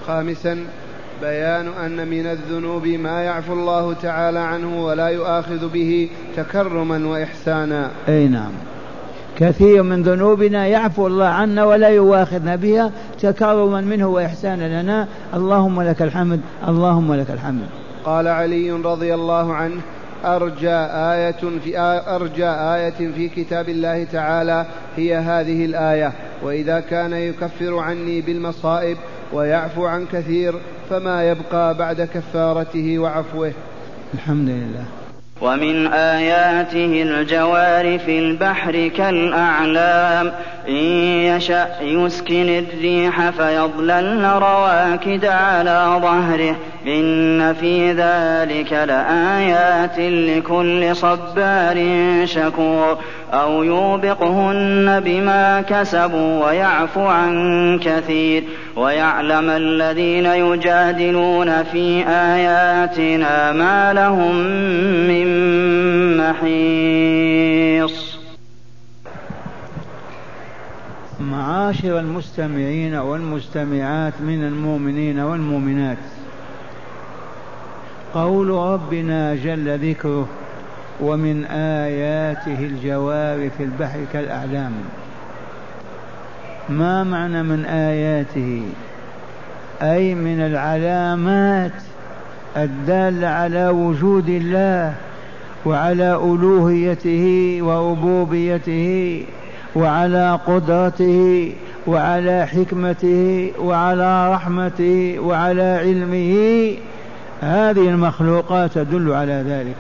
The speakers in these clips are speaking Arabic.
خامسا بيان أن من الذنوب ما يعفو الله تعالى عنه ولا يؤاخذ به تكرما وإحسانا. أي نعم، كثير من ذنوبنا يعفو الله عنا ولا يؤاخذنا بها تكرما منه وإحسانا لنا. اللهم لك الحمد، اللهم لك الحمد. قال علي رضي الله عنه: أرجى آية في كتاب الله تعالى هي هذه الآية: وإذا كان يكفر عني بالمصائب ويعفو عن كثير فما يبقى بعد كفارته وعفوه. الحمد لله. ومن آياته الجوار في البحر كالأعلام إن يشأ يسكن الريح فيظللن رواكد على ظهره إن في ذلك لآيات لكل صبار شكور أو يوبقهن بما كسبوا ويعفو عن كثير ويعلم الذين يجادلون في آياتنا ما لهم من محيص. معاشر المستمعين والمستمعات من المؤمنين والمؤمنات، قول ربنا جل ذكره: ومن آياته الجوار في البحر كالأعلام. ما معنى من آياته؟ أي من العلامات الدالة على وجود الله وعلى ألوهيته وربوبيته وعلى قدرته وعلى حكمته وعلى رحمته وعلى علمه. هذه المخلوقات تدل على ذلك.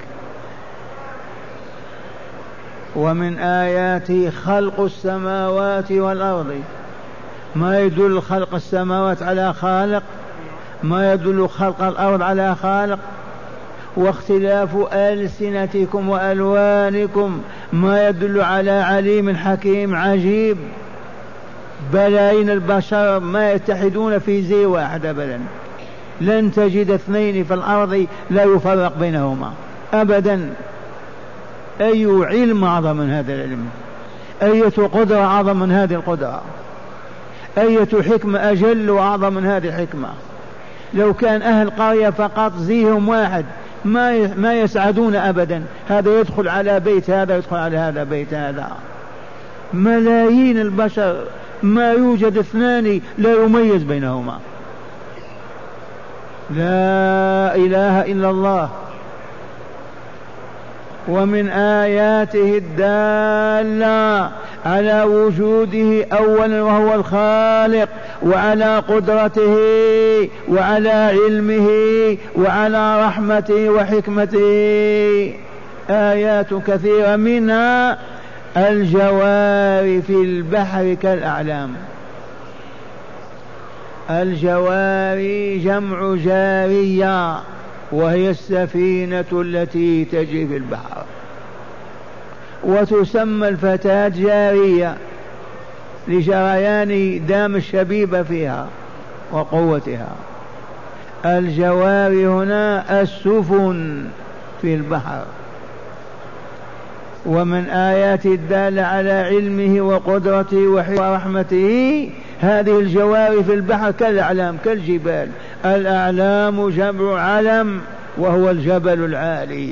ومن آياته خلق السماوات والأرض. ما يدل خلق السماوات على خالق؟ ما يدل خلق الأرض على خالق؟ واختلاف ألسنتكم وألوانكم ما يدل على عليم حكيم عجيب. بلايين البشر ما يتحدون في زي واحد أبدا. لن تجد اثنين في الأرض لا يفرق بينهما أبدا. أي علم أعظم من هذا العلم؟ أية قدرة أعظم من هذه القدرة؟ أية حكمة أجل وأعظم من هذه الحكمة؟ لو كان أهل قرية فقط زيهم واحد ما يسعدون أبدا. هذا يدخل على بيت هذا، يدخل على هذا بيت هذا. ملايين البشر ما يوجد اثنان لا يميز بينهما. لا إله إلا الله. ومن آياته الدالة على وجوده أولا وهو الخالق، وعلى قدرته وعلى علمه وعلى رحمته وحكمته آيات كثيرة، منها الجوار في البحر كالأعلام. الجواري جمع جارية، وهي السفينة التي تجري في البحر، وتسمى الفتاة جارية لجريان دام الشبيبة فيها وقوتها. الجواري هنا السفن في البحر. ومن آيات الدالة على علمه وقدرته ورحمته هذه الجواري في البحر كالأعلام، كالجبال. الأعلام جمع علم وهو الجبل العالي.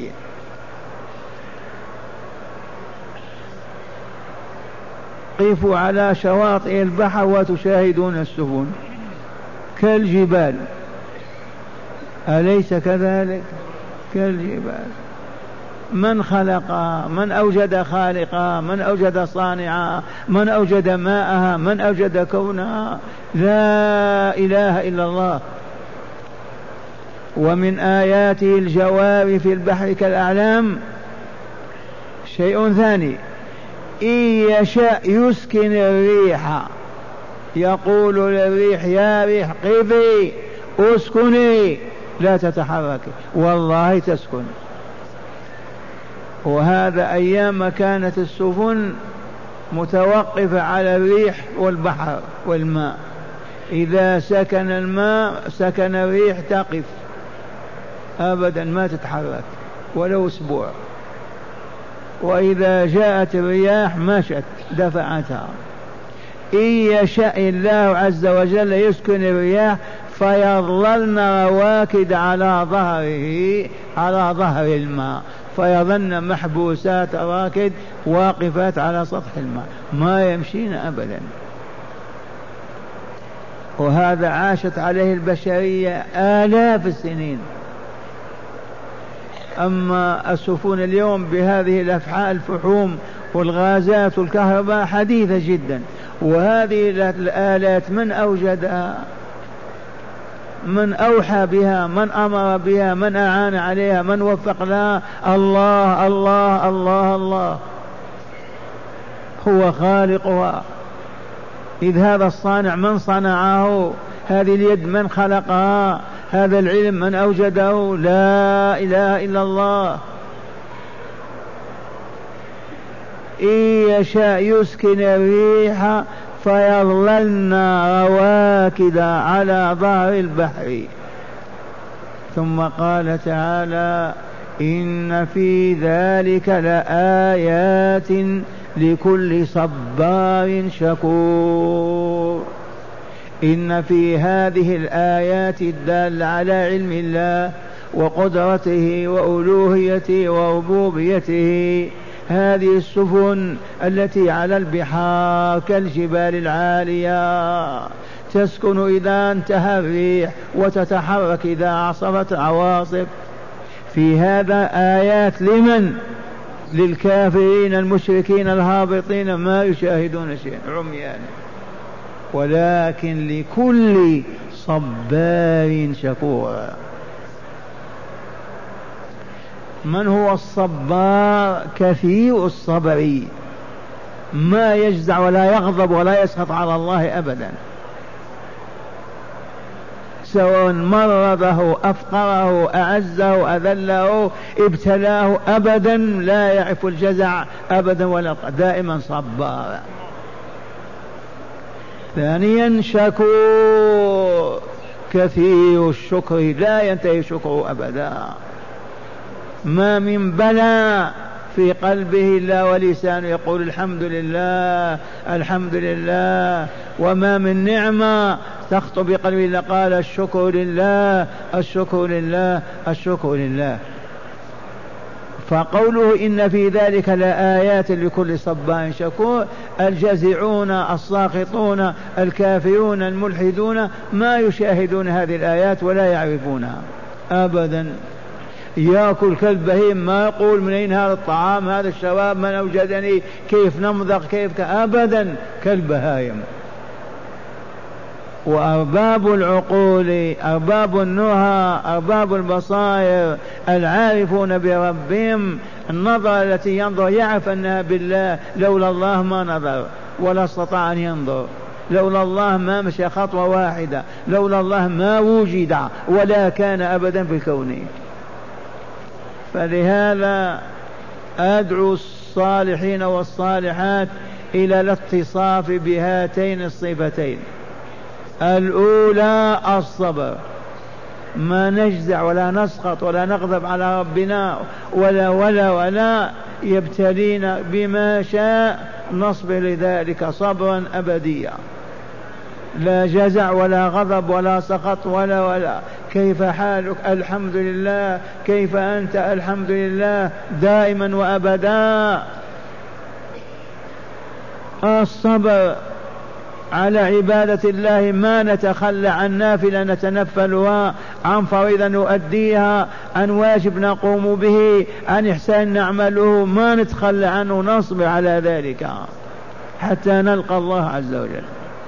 قفوا على شواطئ البحر وتشاهدون السفن كالجبال، أليس كذلك؟ كالجبال. من خلقها؟ من أوجد خالقها؟ من أوجد صانعها؟ من أوجد ماءها؟ من أوجد كونها؟ لا إله إلا الله. ومن آياته الجوار في البحر كالأعلام. شيء ثاني: إن يشاء يسكن الريح. يقول للريح: يا ريح قفي اسكني لا تتحركي، والله تسكن. وهذا أيام كانت السفن متوقفة على الريح والبحر والماء. إذا سكن الماء سكن الريح تقف أبدا ما تتحرك ولو أسبوع. وإذا جاءت الرياح مشت دفعتها. إن يشاء الله عز وجل يسكن الرياح فيظللن رواكد على ظهر الماء، فيظلن محبوسات راكد واقفات على سطح الماء ما يمشين أبدا. وهذا عاشت عليه البشرية آلاف السنين. أما السفن اليوم بهذه الفحوم والغازات والكهرباء حديثة جدا، وهذه الآلات من أوجدها؟ من أوحى بها؟ من أمر بها؟ من أعان عليها؟ من وفق لها؟ الله الله الله الله هو خالقها. إذ هذا الصانع من صنعه؟ هذه اليد من خلقها؟ هذا العلم من أوجده؟ لا إله إلا الله. إن يشاء يسكن الريح فيظللن رواكد على ظهر البحر. ثم قال تعالى: إن في ذلك لآيات لكل صبار شكور. إن في هذه الآيات الدالة على علم الله وقدرته وألوهيته وربوبيته هذه السفن التي على البحار كالجبال العالية تسكن إذا انتهى الريح وتتحرك إذا عصفت عواصف. في هذا آيات لمن؟ للكافرين المشركين الهابطين ما يشاهدون شيئا، عميان. ولكن لكل صبار شكور. من هو الصبار؟ كثير الصبر، ما يجزع ولا يغضب ولا يسخط على الله أبدا، سواء مرضه أفقره أعزه أذله ابتلاه أبدا لا يعرف الجزع أبدا ولا دائما صبار. ثانيا شكور، كثير الشكر لا ينتهي شكره أبدا. ما من بلاء في قلبه إلا ولسانه يقول الحمد لله الحمد لله، وما من نعمة تخطر بقلبه إلا قال الشكر لله الشكر لله الشكر لله. فقوله إن في ذلك لآيات لكل صبار شكور، الجزعون الساخطون الكافرون الملحدون ما يشاهدون هذه الآيات ولا يعرفونها أبدا. يأكل كالبهيم ما يقول من أين هذا الطعام هذا الشراب من أوجدني كيف نمضغ كيف أبدا كالبهايم. وأرباب العقول أرباب النهى أرباب البصائر العارفون بربهم النظر التي ينظر يعرف أنها بالله، لولا الله ما نظر ولا استطاع أن ينظر، لولا الله ما مشى خطوة واحدة، لولا الله ما وجد ولا كان أبدا في الكون. فلهذا أدعو الصالحين والصالحات إلى الاتصاف بهاتين الصفتين. الأولى الصبر، ما نجزع ولا نسخط ولا نغضب على ربنا ولا يبتلينا بما شاء نصبر لذلك صبرا أبديا، لا جزع ولا غضب ولا سخط ولا كيف حالك الحمد لله، كيف أنت الحمد لله دائما وأبدا. الصبر على عبادة الله، ما نتخلى عن نافلة نتنفلها، عن فريضة نؤديها، عن واجب نقوم به، عن إحسان نعمله، ما نتخلى عنه، نصبر على ذلك حتى نلقى الله عز وجل.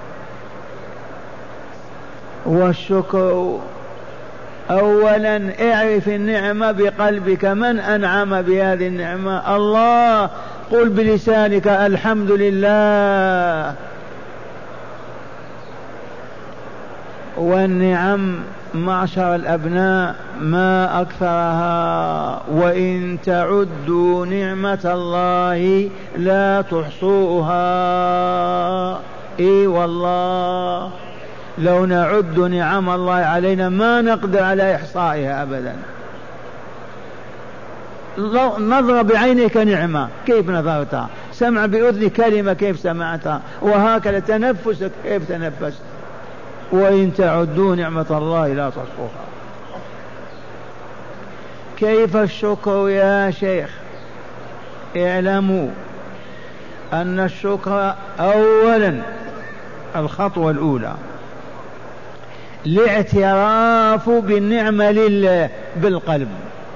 والشكر أولا اعرف النعمة بقلبك، من أنعم بهذه النعمة؟ الله. قل بلسانك الحمد لله. والنعم معشر الأبناء ما أكثرها، وإن تعدوا نعمة الله لا تحصوها. إي والله لو نعد نعم الله علينا ما نقدر على إحصائها أبدا. نظر بعينك نعمة كيف نظرتها، سمع بأذن كلمة كيف سمعتها، وهكذا تنفسك كيف تنفست. وإن تعدوا نعمة الله لا تحصوها. كيف الشكر يا شيخ؟ اعلموا أن الشكر أولا الخطوة الأولى الاعتراف بالنعمة لله بالقلب،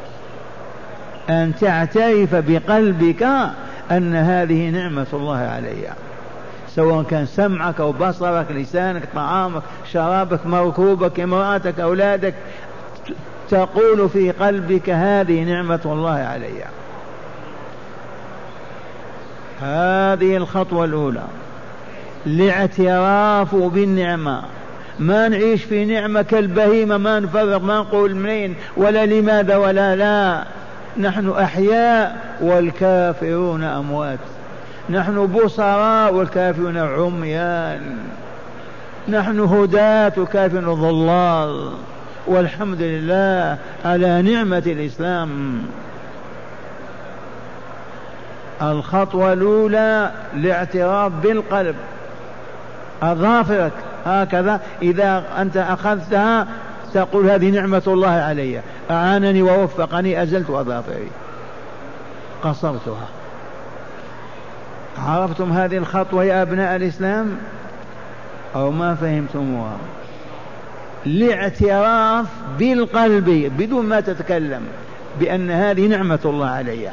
أن تعترف بقلبك أن هذه نعمة الله عليك، سواء كان سمعك أو بصرك، لسانك، طعامك، شرابك، مركوبك، امرأتك، أولادك، تقول في قلبك هذه نعمة الله علي. هذه الخطوة الأولى الاعتراف بالنعمة. ما نعيش في نعمة كالبهيمة، ما نفرق، ما نقول منين ولا لماذا ولا لا. نحن أحياء والكافرون أموات، نحن بصراء والكافرون عميان، نحن هداة والكافرون ضلال، والحمد لله على نعمة الإسلام. الخطوة الأولى الاعتراف بالقلب، أظافرك هكذا إذا أنت أخذتها تقول هذه نعمة الله علي، أعانني ووفقني، أزلت أظافري، قصرتها. عرفتم هذه الخطوة يا أبناء الإسلام أو ما فهمتموها؟ الاعتراف بالقلب بدون ما تتكلم بأن هذه نعمة الله علي.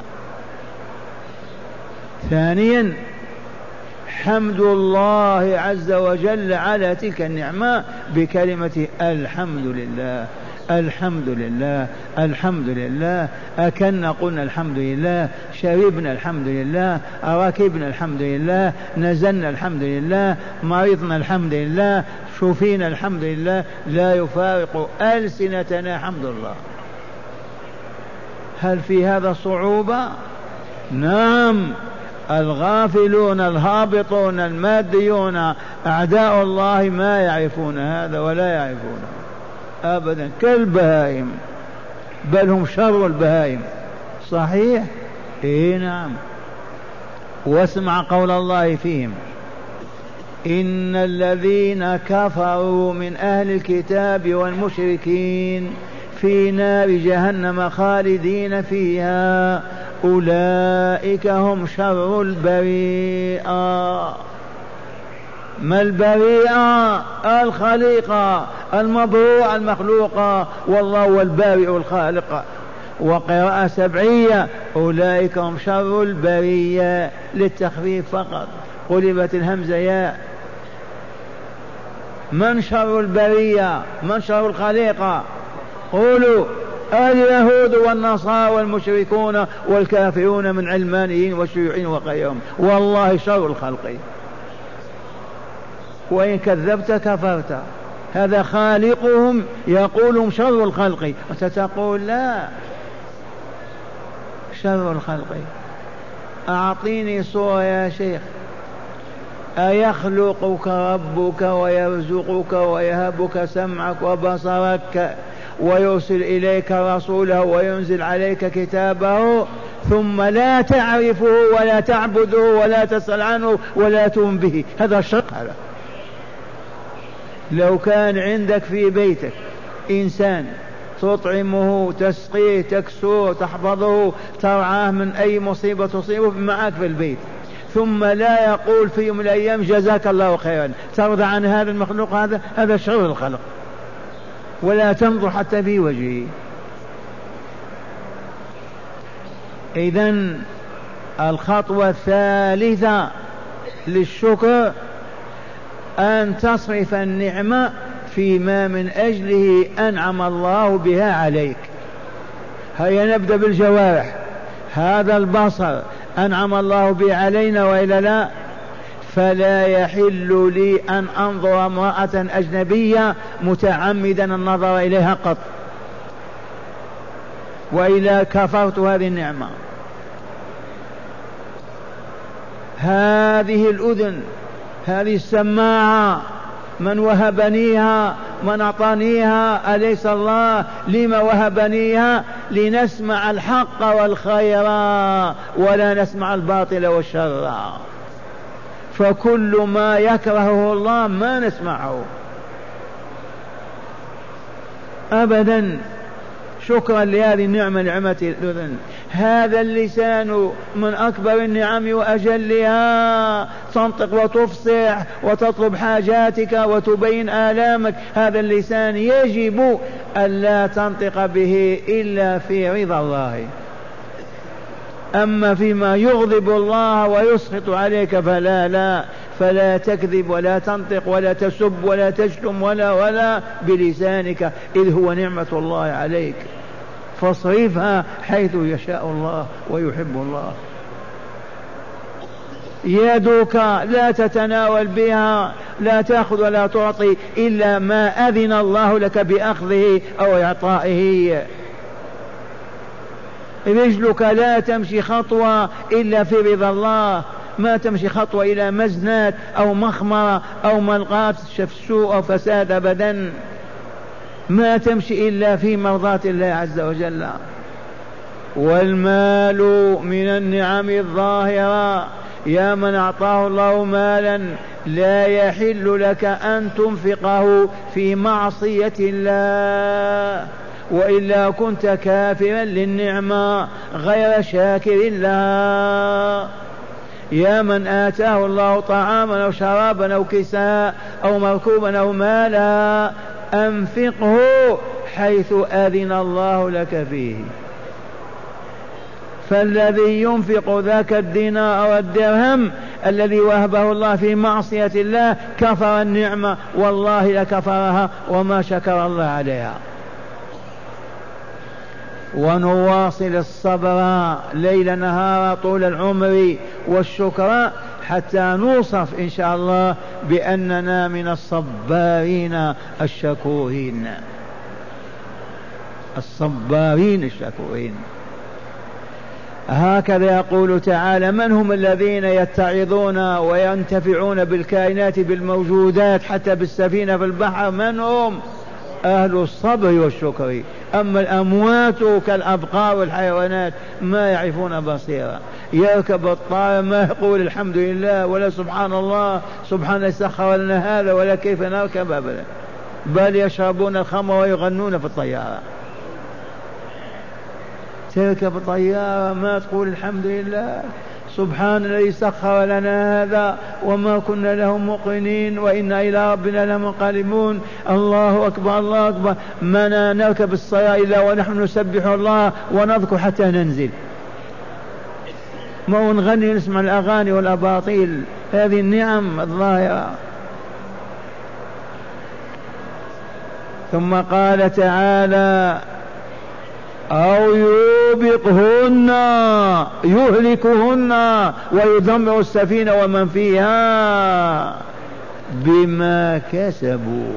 ثانيا حمد الله عز وجل على تلك النعمة بكلمة الحمد لله، الحمد لله، الحمد لله. أكلنا قلنا الحمد لله، شربنا الحمد لله، ركبنا الحمد لله، نزلنا الحمد لله، مرضنا الحمد لله، شفينا الحمد لله. لا يفارق ألسنتنا حمد الله. هل في هذا صعوبة؟ نعم. الغافلون الهابطون الماديون أعداء الله ما يعرفون هذا ولا يعرفونه أبدا، كالبهائم، بل هم شر البهائم. صحيح؟ إيه نعم. واسمع قول الله فيهم: إن الذين كفروا من أهل الكتاب والمشركين في نار جهنم خالدين فيها أولئك هم شر البريئة. ما البريئة؟ الخليقة، المبروء، المخلوقة، والله هو البارئ الخالق. وقراءة سبعية: أولئك هم شر البرية، للتخفيف فقط، قلبت الهمزة ياء. من شر البرية؟ من شر الخليقة؟ قولوا: اليهود والنصارى والمشركون والكافرون من علمانيين والشيوعيين وغيرهم، والله شر الخلق. وإن كذبت كفرت. هذا خالقهم يقولهم شر الخلق، وستقول لا، شر الخلق. أعطيني صورة يا شيخ. أيخلقك ربك ويرزقك ويهبك سمعك وبصرك ويرسل إليك رسوله وينزل عليك كتابه ثم لا تعرفه ولا تعبده ولا تسأل عنه ولا تؤمن به؟ هذا شر. لو كان عندك في بيتك إنسان تطعمه، تسقيه، تكسوه، تحفظه، ترعاه من أي مصيبة تصيبه معك في البيت، ثم لا يقول في يوم من الأيام جزاك الله خيرا، ترضى عن هذا المخلوق؟ هذا شر الخلق، ولا تنظر حتى في وجهه. إذن الخطوة الثالثة للشكر أن تصرف النعمة فيما من أجله أنعم الله بها عليك. هيا نبدأ بالجوارح. هذا البصر أنعم الله به علينا وإلا لا؟ فلا يحل لي أن أنظر امرأة أجنبية متعمدا النظر إليها قط، وإلا كفرت هذه النعمة. هذه الأذن، هذه السماعة، من وهبنيها؟ من أعطانيها؟ أليس الله؟ لما وهبنيها؟ لنسمع الحق والخير ولا نسمع الباطل والشر. فكل ما يكرهه الله ما نسمعه، أبدا. شكرا لهذه النعمة، نعمة الأذن. هذا اللسان من أكبر النعم وأجلها، تنطق وتفصح وتطلب حاجاتك وتبين آلامك. هذا اللسان يجب ألا تنطق به إلا في رضا الله، أما فيما يغضب الله ويسخط عليك فلا تكذب ولا تنطق ولا تسب ولا تشتم ولا بلسانك، إذ هو نعمة الله عليك، فاصرفها حيث يشاء الله ويحب الله. يدك لا تتناول بها، لا تأخذ ولا تعطي إلا ما أذن الله لك بأخذه أو إعطائه. رجلك لا تمشي خطوة إلا في رضا الله، ما تمشي خطوة إلى مزنات أو مخمرة أو ملقاة سوء أو فساد أبدا، ما تمشي إلا في مرضاة الله عز وجل. والمال من النعم الظاهرة، يا من أعطاه الله مالا لا يحل لك أن تنفقه في معصية الله، وإلا كنت كافرا للنعمة غير شاكر لها. يا من آتاه الله طعاما أو شرابا أو كساء أو مركوبا أو مالا، أنفقه حيث أذن الله لك فيه. فالذي ينفق ذاك الدينار أو الدرهم الذي وهبه الله في معصية الله كفر النعمة، والله لكفرها وما شكر الله عليها. ونواصل الصبر ليل نهار طول العمر والشكر حتى نوصف إن شاء الله بأننا من الصبارين الشكورين، الصبارين الشكورين. هكذا يقول تعالى: من هم الذين يتعظون وينتفعون بالكائنات بالموجودات حتى بالسفينة في البحر؟ من هم؟ أهل الصبر والشكر. أما الأموات كالأبقار والحيوانات ما يعرفون بصيرا، يركب الطائر ما يقول الحمد لله ولا سبحان الله سبحان سخر لنا هذا ولا كيف نركب أبدا، بل يشربون الخمر ويغنون في الطيارة. تركب طيارة ما تقول الحمد لله سبحان الذي سخر لنا هذا وما كنا له مقرنين وإنا إلى ربنا لمنقلبون. الله أكبر الله أكبر. ما نركب السيارة إلا ونحن نسبح الله ونذكر حتى ننزل، ما نغني نسمع الأغاني والأباطيل. هذه النعم الظاهرة. ثم قال تعالى: أو يوبقهن يهلكهن ويدمر السفينة ومن فيها بما كسبوا،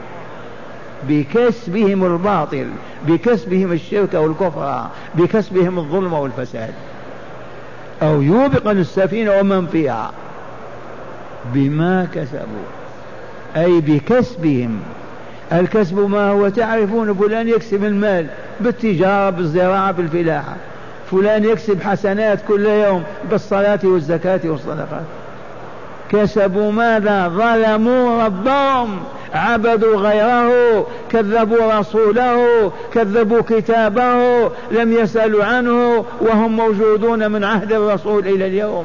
بكسبهم الباطل، بكسبهم الشرك والكفر، بكسبهم الظلم والفساد. أو يوبقن السفينة ومن فيها بما كسبوا، أي بكسبهم. الكسب ما هو؟ تعرفون فلان يكسب المال بالتجارة بالزراعة بالفلاحة، فلان يكسب حسنات كل يوم بالصلاة والزكاة والصدقات. كسبوا ماذا؟ ظلموا ربهم، عبدوا غيره، كذبوا رسوله، كذبوا كتابه، لم يسألوا عنه وهم موجودون من عهد الرسول إلى اليوم.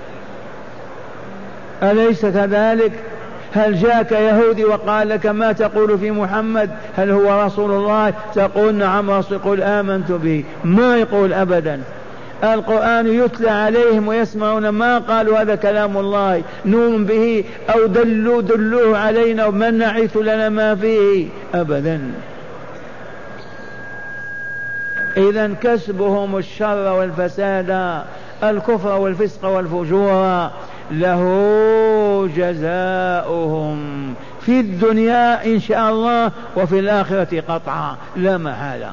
أليس كذلك؟ هل جاءك يهودي وقال لك ما تقول في محمد؟ هل هو رسول الله؟ تقول نعم رسول، قل آمنت به. ما يقول أبدا. القرآن يتلى عليهم ويسمعون ما قالوا هذا كلام الله نؤمن به أو دلوه علينا ومن نعيث لنا ما فيه أبدا. إذن كسبهم الشر والفساد، الكفر والفسق والفجور، له جزاؤهم في الدنيا إن شاء الله وفي الآخرة قطعا لا محالة.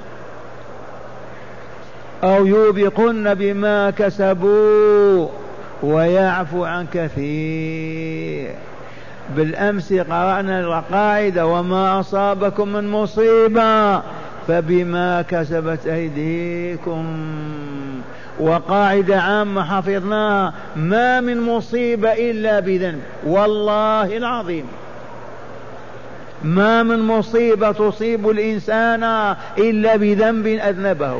أو يوبقن بما كسبوا ويعفو عن كثير. بالأمس قرأنا القاعدة: وما أصابكم من مصيبة فبما كسبت أيديكم. وقاعدة عامة حفظناها: ما من مصيبة إلا بذنب، والله العظيم ما من مصيبة تصيب الإنسان إلا بذنب أذنبه،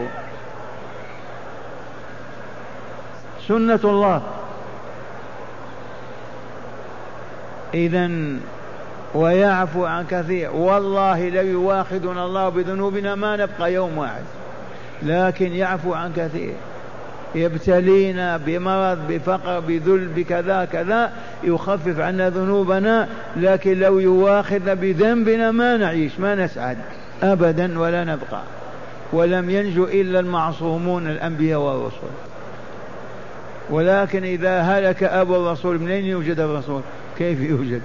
سنة الله. إذن ويعفو عن كثير. والله لو يواخذنا الله بذنوبنا ما نبقى يوم واحد، لكن يعفو عن كثير. يبتلينا بمرض، بفقر، بذل، بكذا كذا، يخفف عنا ذنوبنا، لكن لو يواخذنا بذنبنا ما نعيش، ما نسعد أبدا ولا نبقى. ولم ينجو إلا المعصومون الأنبياء والرسل. ولكن إذا هلك أبو الرسول منين يوجد الرسول؟ كيف يوجد؟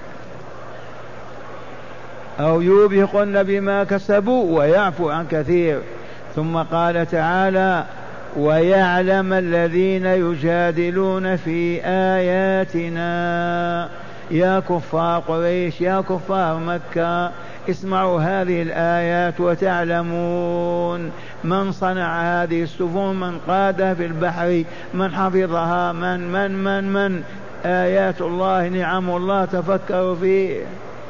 أو يوبقن بما كسبوا ويعفو عن كثير. ثم قال تعالى: ويعلم الذين يجادلون في آياتنا. يا كفار قريش، يا كفار مكة، اسمعوا هذه الآيات وتعلمون من صنع هذه السفن، من قادها في البحر، من حفظها، من آيات الله، نعم الله، تفكروا فيه.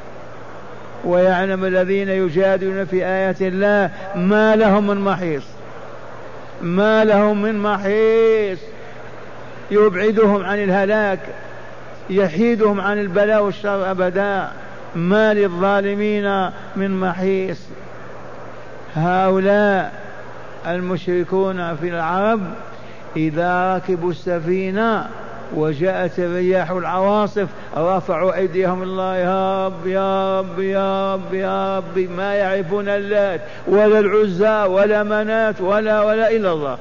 ويعلم الذين يجادلون في آيات الله ما لهم من محيص، ما لهم من محيص، يبعدهم عن الهلاك، يحيدهم عن البلاء والشر أبدا، ما للظالمين من محيص. هؤلاء المشركون في العرب إذا ركبوا السفينة وجاءت الرياح العواصف رفعوا أيديهم الله: يا رب يا رب يا رب يا رب، ما يعرفون اللات ولا العزى ولا منات ولا إلا الله.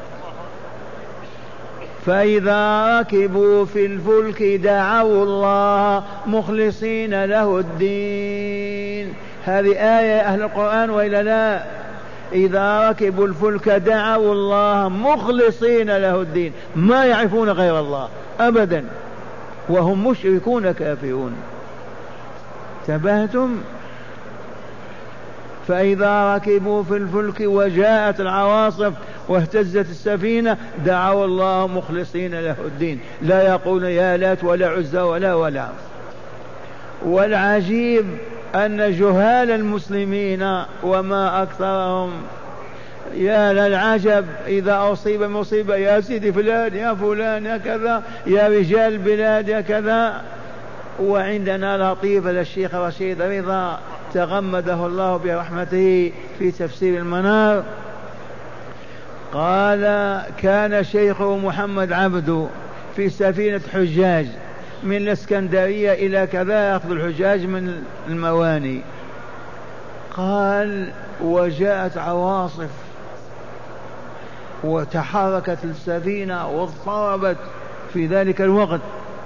فإذا ركبوا في الفلك دعوا الله مخلصين له الدين. هذه آية أهل القرآن وإلا لا؟ إذا ركبوا الفلك دعوا الله مخلصين له الدين، ما يعرفون غير الله أبدا، وهم مشركون كافرون. تبهتم؟ فإذا ركبوا في الفلك وجاءت العواصف واهتزت السفينة دعوا الله مخلصين له الدين، لا يقول يا لات ولا عزى ولا. والعجيب أن جهال المسلمين وما أكثرهم، يا للعجب، إذا أصيب مصيبة: يا سيدي فلان، يا فلان، يا كذا، يا رجال البلاد، يا كذا. وعندنا لطيفة للشيخ رشيد رضا تغمده الله برحمته في تفسير المنار، قال: كان شيخه محمد عبده في سفينة حجاج من الإسكندرية إلى كذا، يأخذ الحجاج من المواني. قال: وجاءت عواصف وتحركت السفينة واضطربت في ذلك الوقت،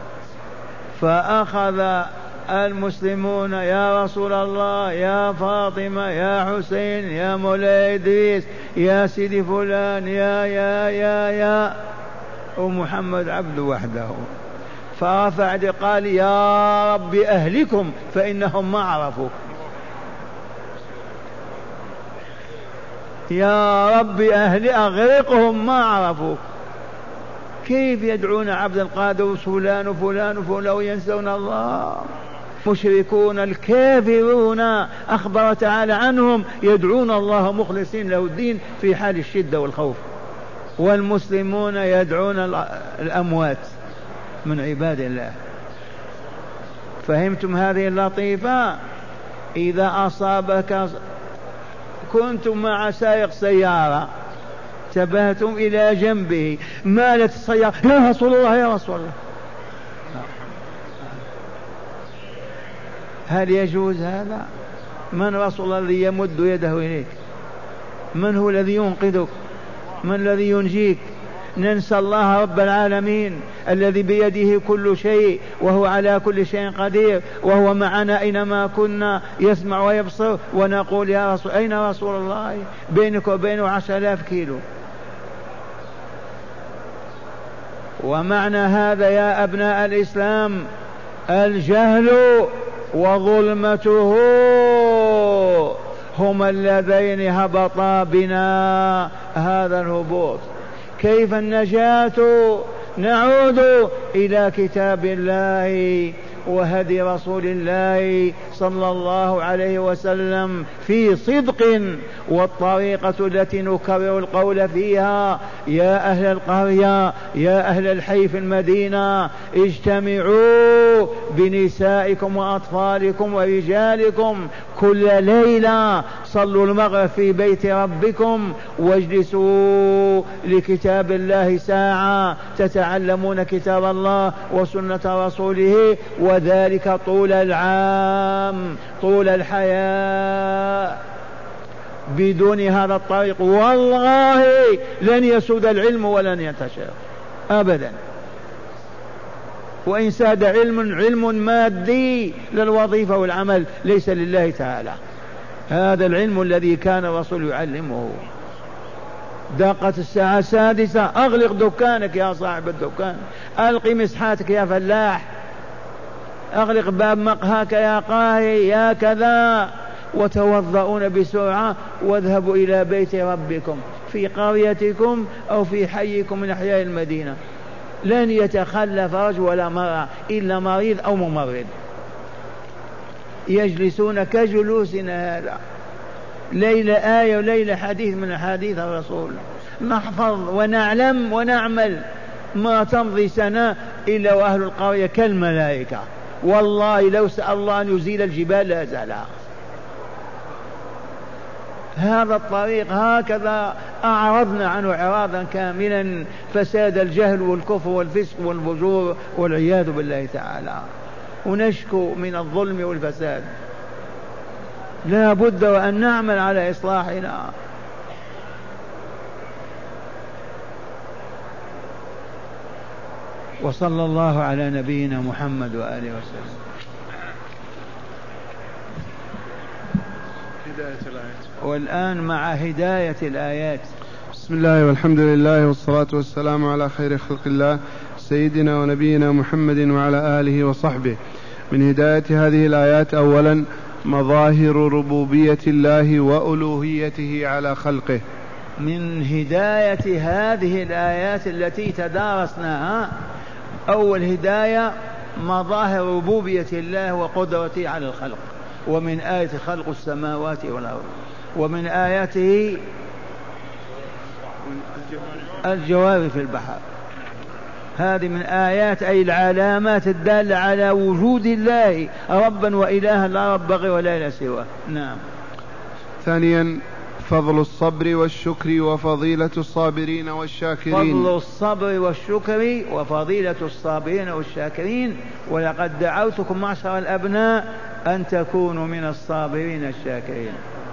فأخذ المسلمون: يا رسول الله، يا فاطمة، يا حسين، يا مولاي إدريس، يا سيدي فلان، يا ومحمد عبد وحده. فرفع قال: يا رب أهلكم فإنهم ما عرفوك، يا رب أهل أغرقهم ما عرفوك. كيف يدعون عبد القادر فلان وفلان وفلان وينسون الله؟ مشركون الكافرون أخبر تعالى عنهم يدعون الله مخلصين له الدين في حال الشدة والخوف، والمسلمون يدعون الأموات من عباد الله. فهمتم هذه اللطيفة؟ إذا أصابك، كنتم مع سائق سيارة، تبهتم إلى جنبه، مالت السيارة: يا رسول الله يا رسول الله. هل يجوز هذا؟ من رسول الله الذي يمد يده إليك؟ من هو الذي ينقذك؟ من الذي ينجيك؟ ننسى الله رب العالمين الذي بيده كل شيء وهو على كل شيء قدير، وهو معنا أينما كنا يسمع ويبصر، ونقول: يا رسول، أين رسول الله؟ بينك وبينه 10,000 كيلو. ومعنى هذا يا أبناء الإسلام الجهل وظلمته هما اللذين هبطا بنا هذا الهبوط. كيف النجاة؟ نعود إلى كتاب الله وهدي رسول الله صلى الله عليه وسلم في صدق، والطريقة التي نكرر القول فيها: يا أهل القرية، يا أهل الحي في المدينة، اجتمعوا بنسائكم وأطفالكم ورجالكم كل ليلة، صلوا المغرب في بيت ربكم، واجلسوا لكتاب الله ساعة تتعلمون كتاب الله وسنة رسوله، وذلك طول العام طول الحياة. بدون هذا الطريق والله لن يسود العلم ولن ينتشر أبدا. وإن ساد علم مادي للوظيفة والعمل ليس لله تعالى. هذا العلم الذي كان الرسول يعلمه. دقت الساعة 6، أغلق دكانك يا صاحب الدكان، ألقي مسحاتك يا فلاح، أغلق باب مقهاك يا قاهي يا كذا، وتوضؤون بسرعة واذهبوا إلى بيت ربكم في قريتكم أو في حيكم من أحياء المدينة. لن يتخلف رجل ولا مرأة إلا مريض أو ممرض، يجلسون كجلوسنا هذا، ليلة آية وليلة حديث من حديث الرسول، نحفظ ونعلم ونعمل. ما تمضي سنة إلا وأهل القرية كالملائكة، والله لو سأل الله أن يزيل الجبال لأزالها. هذا الطريق هكذا أعرضنا عنه إعراضا كاملا، فساد الجهل والكفر والفسق والفجور والعياذ بالله تعالى، ونشكو من الظلم والفساد. لا بد وأن نعمل على إصلاحنا. وصلى الله على نبينا محمد وآله وسلم. والآن مع هداية الآيات. بسم الله والحمد لله والصلاة والسلام على خير خلق الله سيدنا ونبينا محمد وعلى آله وصحبه. من هداية هذه الآيات: أولا مظاهر ربوبية الله وألوهيته على خلقه. من هداية هذه الآيات التي تدارسناها: أول هداية مظاهر ربوبية الله وقدرته على الخلق، ومن آية خلق السماوات والأرض، ومن آياته الجوار في البحر. هذه من آيات أي العلامات الدالة على وجود الله ربا وإلها لا رب غيره ولا إله سواه. نعم. ثانيا فضل الصبر والشكر وفضيلة الصابرين والشاكرين. فضل الصبر والشكر وفضيلة الصابرين والشاكرين. ولقد دعوتكم معشر الأبناء أن تكونوا من الصابرين الشاكرين.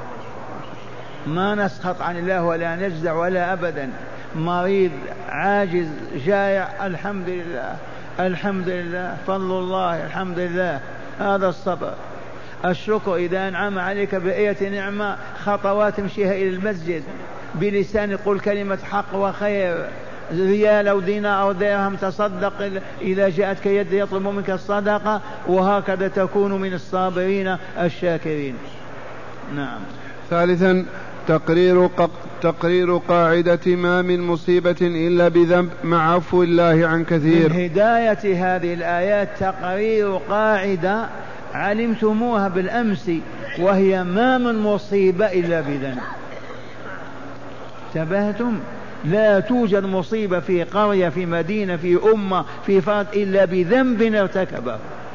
ما نسخط عن الله ولا نجزع ولا أبدا. مريض عاجز جائع، الحمد لله الحمد لله، فضل الله الحمد لله، هذا الصبر. الشكر إذا أنعم عليك بأية نعمة، خطوات تمشيها إلى المسجد، بلسان قل كلمة حق وخير، ريال أو دينار أو درهم تصدق إذا جاءتك يد يطلب منك الصدقة، وهكذا تكون من الصابرين الشاكرين. نعم. ثالثا تقرير قاعدة: ما من مصيبة إلا بذنب مع عفو الله عن كثير. من هداية هذه الآيات تقرير قاعدة علمتموها بالأمس، وهي: ما من مصيبة إلا بذنب. تبهتم؟ لا توجد مصيبة في قرية في مدينة في أمة في فرد إلا بذنب ارتكبه،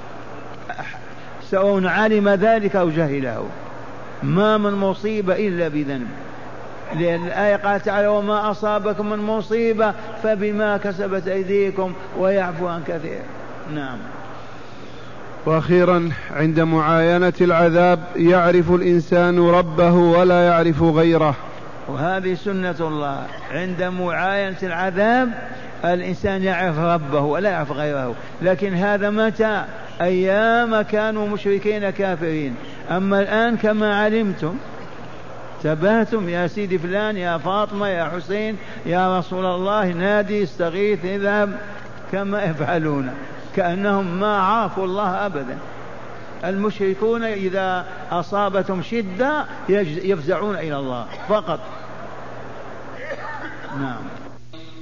سواء علم ذلك أو جهله. ما من مصيبة إلا بذنب، لأن الآية قال تعالى: وما أصابكم من مصيبة فبما كسبت أيديكم ويعفو عن كثير. نعم. وأخيرا عند معاينة العذاب يعرف الإنسان ربه ولا يعرف غيره. وهذه سنة الله، عند معاينة العذاب الإنسان يعرف ربه ولا يعرف غيره. لكن هذا متى؟ أيام كانوا مشركين كافرين. أما الآن كما علمتم، تبهتم يا سيدي فلان، يا فاطمة، يا حسين، يا رسول الله، نادي، استغيث، اذهب، كما يفعلون كأنهم ما عرفوا الله أبدا. المشركون إذا أصابتهم شدة يفزعون إلى الله فقط. نعم.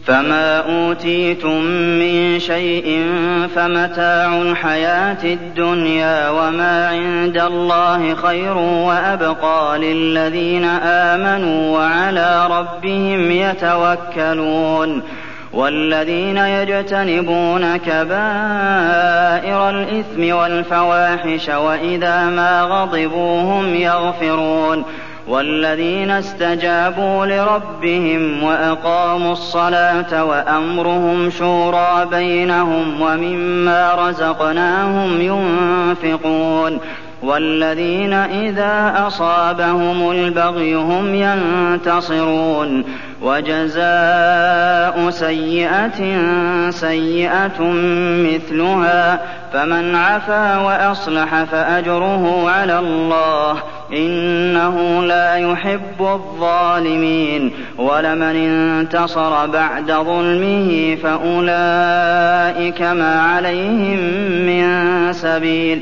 فما أوتيتم من شيء فمتاع الحياة الدنيا وما عند الله خير وأبقى للذين آمنوا وعلى ربهم يتوكلون والذين يجتنبون كبائر الإثم والفواحش وإذا ما غضبوا هم يغفرون والذين استجابوا لربهم وأقاموا الصلاة وأمرهم شورى بينهم ومما رزقناهم ينفقون والذين إذا أصابهم البغي هم ينتصرون وجزاء سيئة سيئة مثلها فمن عفا وأصلح فأجره على الله إنه لا يحب الظالمين ولمن انتصر بعد ظلمه فأولئك ما عليهم من سبيل.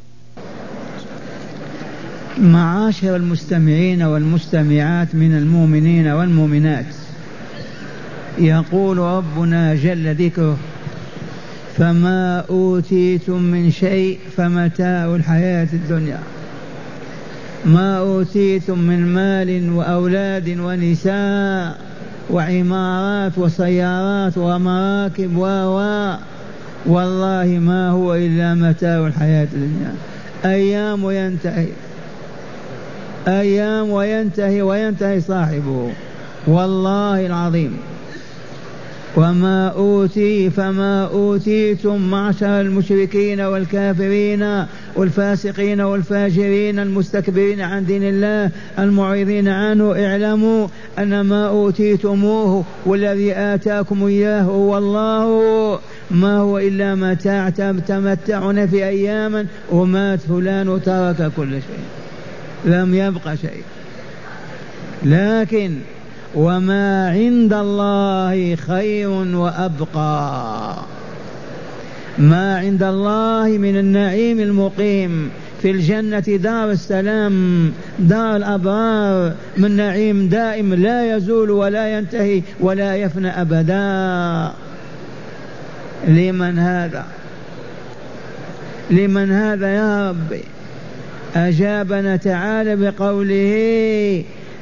معاشر المستمعين والمستمعات من المؤمنين والمؤمنات، يقول ربنا جل ذكره: فما أوتيتم من شيء فمتاع الحياة الدنيا. ما أوتيتم من مال وأولاد ونساء وعمارات وسيارات ومراكب والله ما هو إلا متاع الحياة الدنيا. أيام وينتهي صاحبه، والله العظيم. فما أوتيتم معشر المشركين والكافرين والفاسقين والفاجرين المستكبرين عن دين الله المعرضين عنه، اعلموا أن ما أوتيتموه والذي آتاكم إياه والله ما هو إلا متاع تمتعون في أياما ومات فلان وترك كل شيء، لم يبق شيء. لكن وما عند الله خير وأبقى. ما عند الله من النعيم المقيم في الجنة دار السلام دار الأبرار، من نعيم دائم لا يزول ولا ينتهي ولا يفنى أبدا. لمن هذا يا ربي؟ أجابنا تعالى بقوله: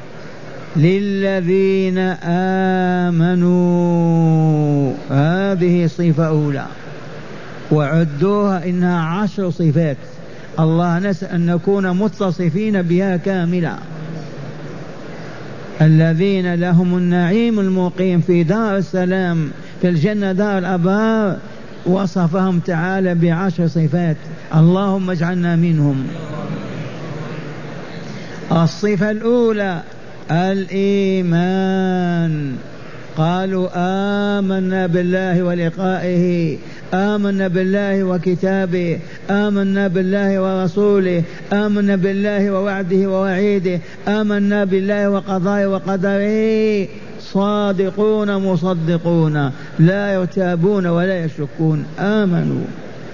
للذين آمنوا. هذه صفة أولى وعدوها إنها 10 صفات، الله نسأل أن نكون متصفين بها كاملة. الذين لهم النعيم المقيم في دار السلام في الجنة دار الأبرار، وصفهم تعالى ب10 صفات، اللهم اجعلنا منهم. الصفة الأولى الإيمان، قالوا آمنا بالله ولقائه، آمنا بالله وكتابه، آمنا بالله ورسوله، آمنا بالله ووعده ووعيده، آمنا بالله وقضائه وقدره، صادقون مصدقون لا يرتابون ولا يشكون. آمنوا.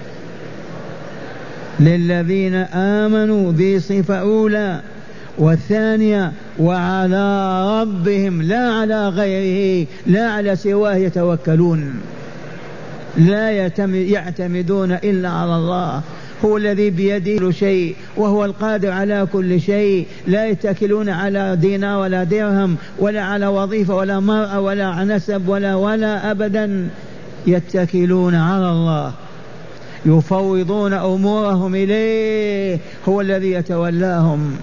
للذين آمنوا بصفة أولى. والثانية وعلى ربهم، لا على غيره لا على سواه يتوكلون، لا يعتمدون إلا على الله، هو الذي بيده كل شيء وهو القادر على كل شيء. لا يتكلون على دينار ولا درهم ولا على وظيفة ولا مرأة ولا نسب ولا أبدا، يتكلون على الله، يفوضون أمورهم إليه، هو الذي يتولاهم.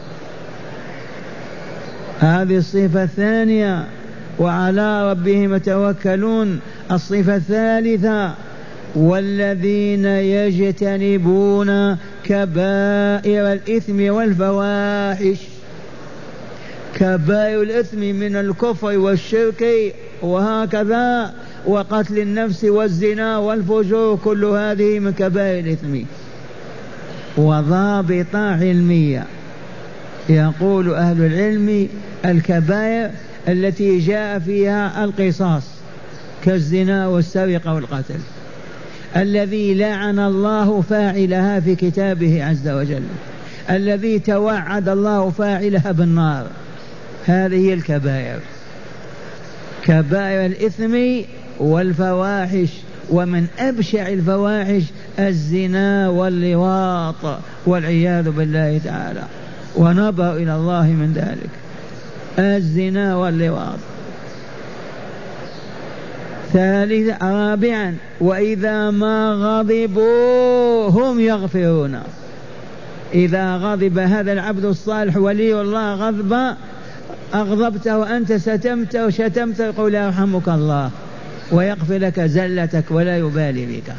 هذه الصفة الثانية، وعلى ربهم يتوكلون. الصفة الثالثة والذين يجتنبون كبائر الإثم والفواحش. كبائر الإثم من الكفر والشرك وهكذا، وقتل النفس والزنا والفجور، كل هذه من كبائر الإثم. وضابط علمية يقول أهل العلم: الكبائر التي جاء فيها القصاص كالزنا والسرقة والقتل، الذي لعن الله فاعلها في كتابه عز وجل، الذي توعد الله فاعلها بالنار، هذه الكبائر. كبائر الإثم والفواحش، ومن أبشع الفواحش الزنا واللواط والعياذ بالله تعالى، ونبأ إلى الله من ذلك، الزنا واللواط. رابعا وإذا ما غضبوا هم يغفرون. إذا غضب هذا العبد الصالح ولي الله غضب، أغضبته وأنت ستمت وشتمت، يقول يرحمك الله ويغفر لك زلتك ولا يبالي بك.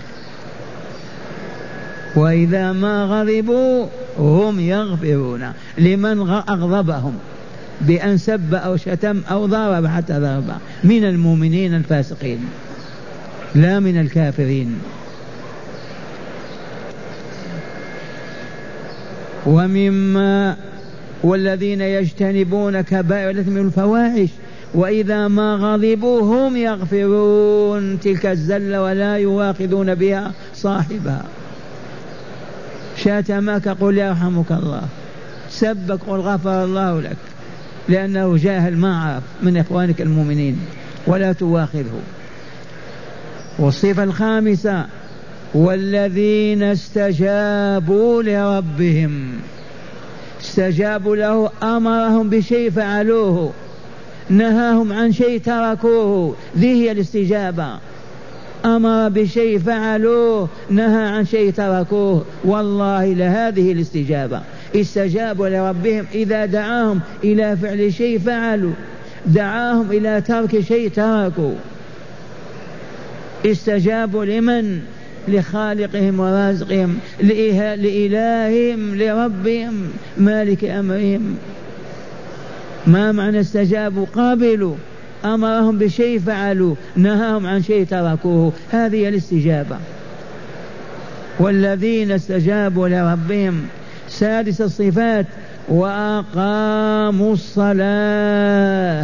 وإذا ما غضبوا هم يغفرون لمن أغضبهم بأن سب أو شتم أو ضرب حتى ضرب، من المؤمنين الفاسقين لا من الكافرين. ومما والذين يجتنبون كبائر الإثم والفواحش وإذا ما غضبوا هم يغفرون تلك الزلة ولا يواخذون بها صاحبها. شاتمك قل يرحمك الله، سبك قل غفر الله لك، لأنه جاهل ما عرف من إخوانك المؤمنين، ولا تواخذه. والصفة الخامسة والذين استجابوا لربهم، استجابوا له، أمرهم بشيء فعلوه، نهاهم عن شيء تركوه، ذي هي الاستجابة. أمر بشيء فعلوه، نهى عن شيء تركوه، والله لهذه الاستجابة. استجابوا لربهم إذا دعاهم إلى فعل شيء فعلوا، دعاهم إلى ترك شيء تركوا. استجابوا لمن؟ لخالقهم ورازقهم، لإلههم، لربهم مالك أمرهم. ما معنى استجابوا؟ قابلوا، أمرهم بشيء فعلوا، نهاهم عن شيء تركوه، هذه الاستجابة. والذين استجابوا لربهم. سادس الصفات وأقاموا الصلاة،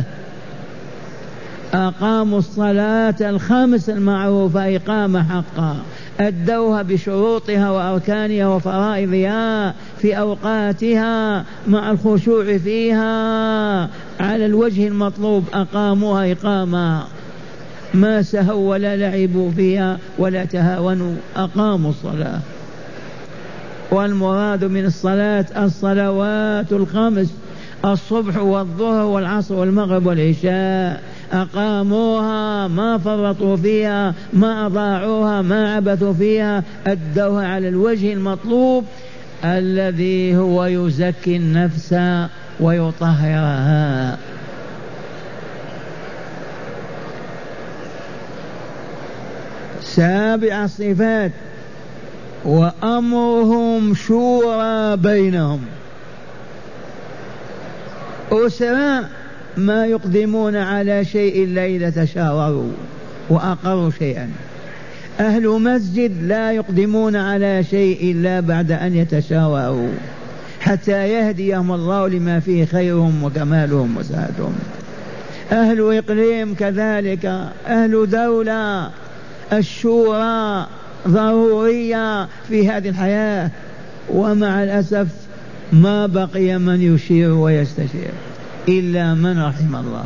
أقاموا الصلاة الخمس المعروفة إقامة حقا، أدوها بشروطها وأركانها وفرائضها في أوقاتها مع الخشوع فيها على الوجه المطلوب، أقاموها إقامة، ما سهوا ولا لعبوا فيها ولا تهاونوا، أقاموا الصلاة. والمراد من الصلاة الصلوات الخمس، الصبح والظهر والعصر والمغرب والعشاء، أقاموها، ما فرطوا فيها، ما أضاعوها، ما عبثوا فيها، أدوها على الوجه المطلوب الذي هو يزكي النفس ويطهرها. سابع الصفات وأمرهم شورى بينهم. أسرى ما يقدمون على شيء إلا إذا تشاوروا وأقروا شيئا. أهل مسجد لا يقدمون على شيء إلا بعد أن يتشاوروا حتى يهديهم الله لما فيه خيرهم وكمالهم وسعادهم. أهل إقليم كذلك، أهل دولة، الشورى ضرورية في هذه الحياة، ومع الأسف ما بقي من يشير ويستشير إلا من رحم الله.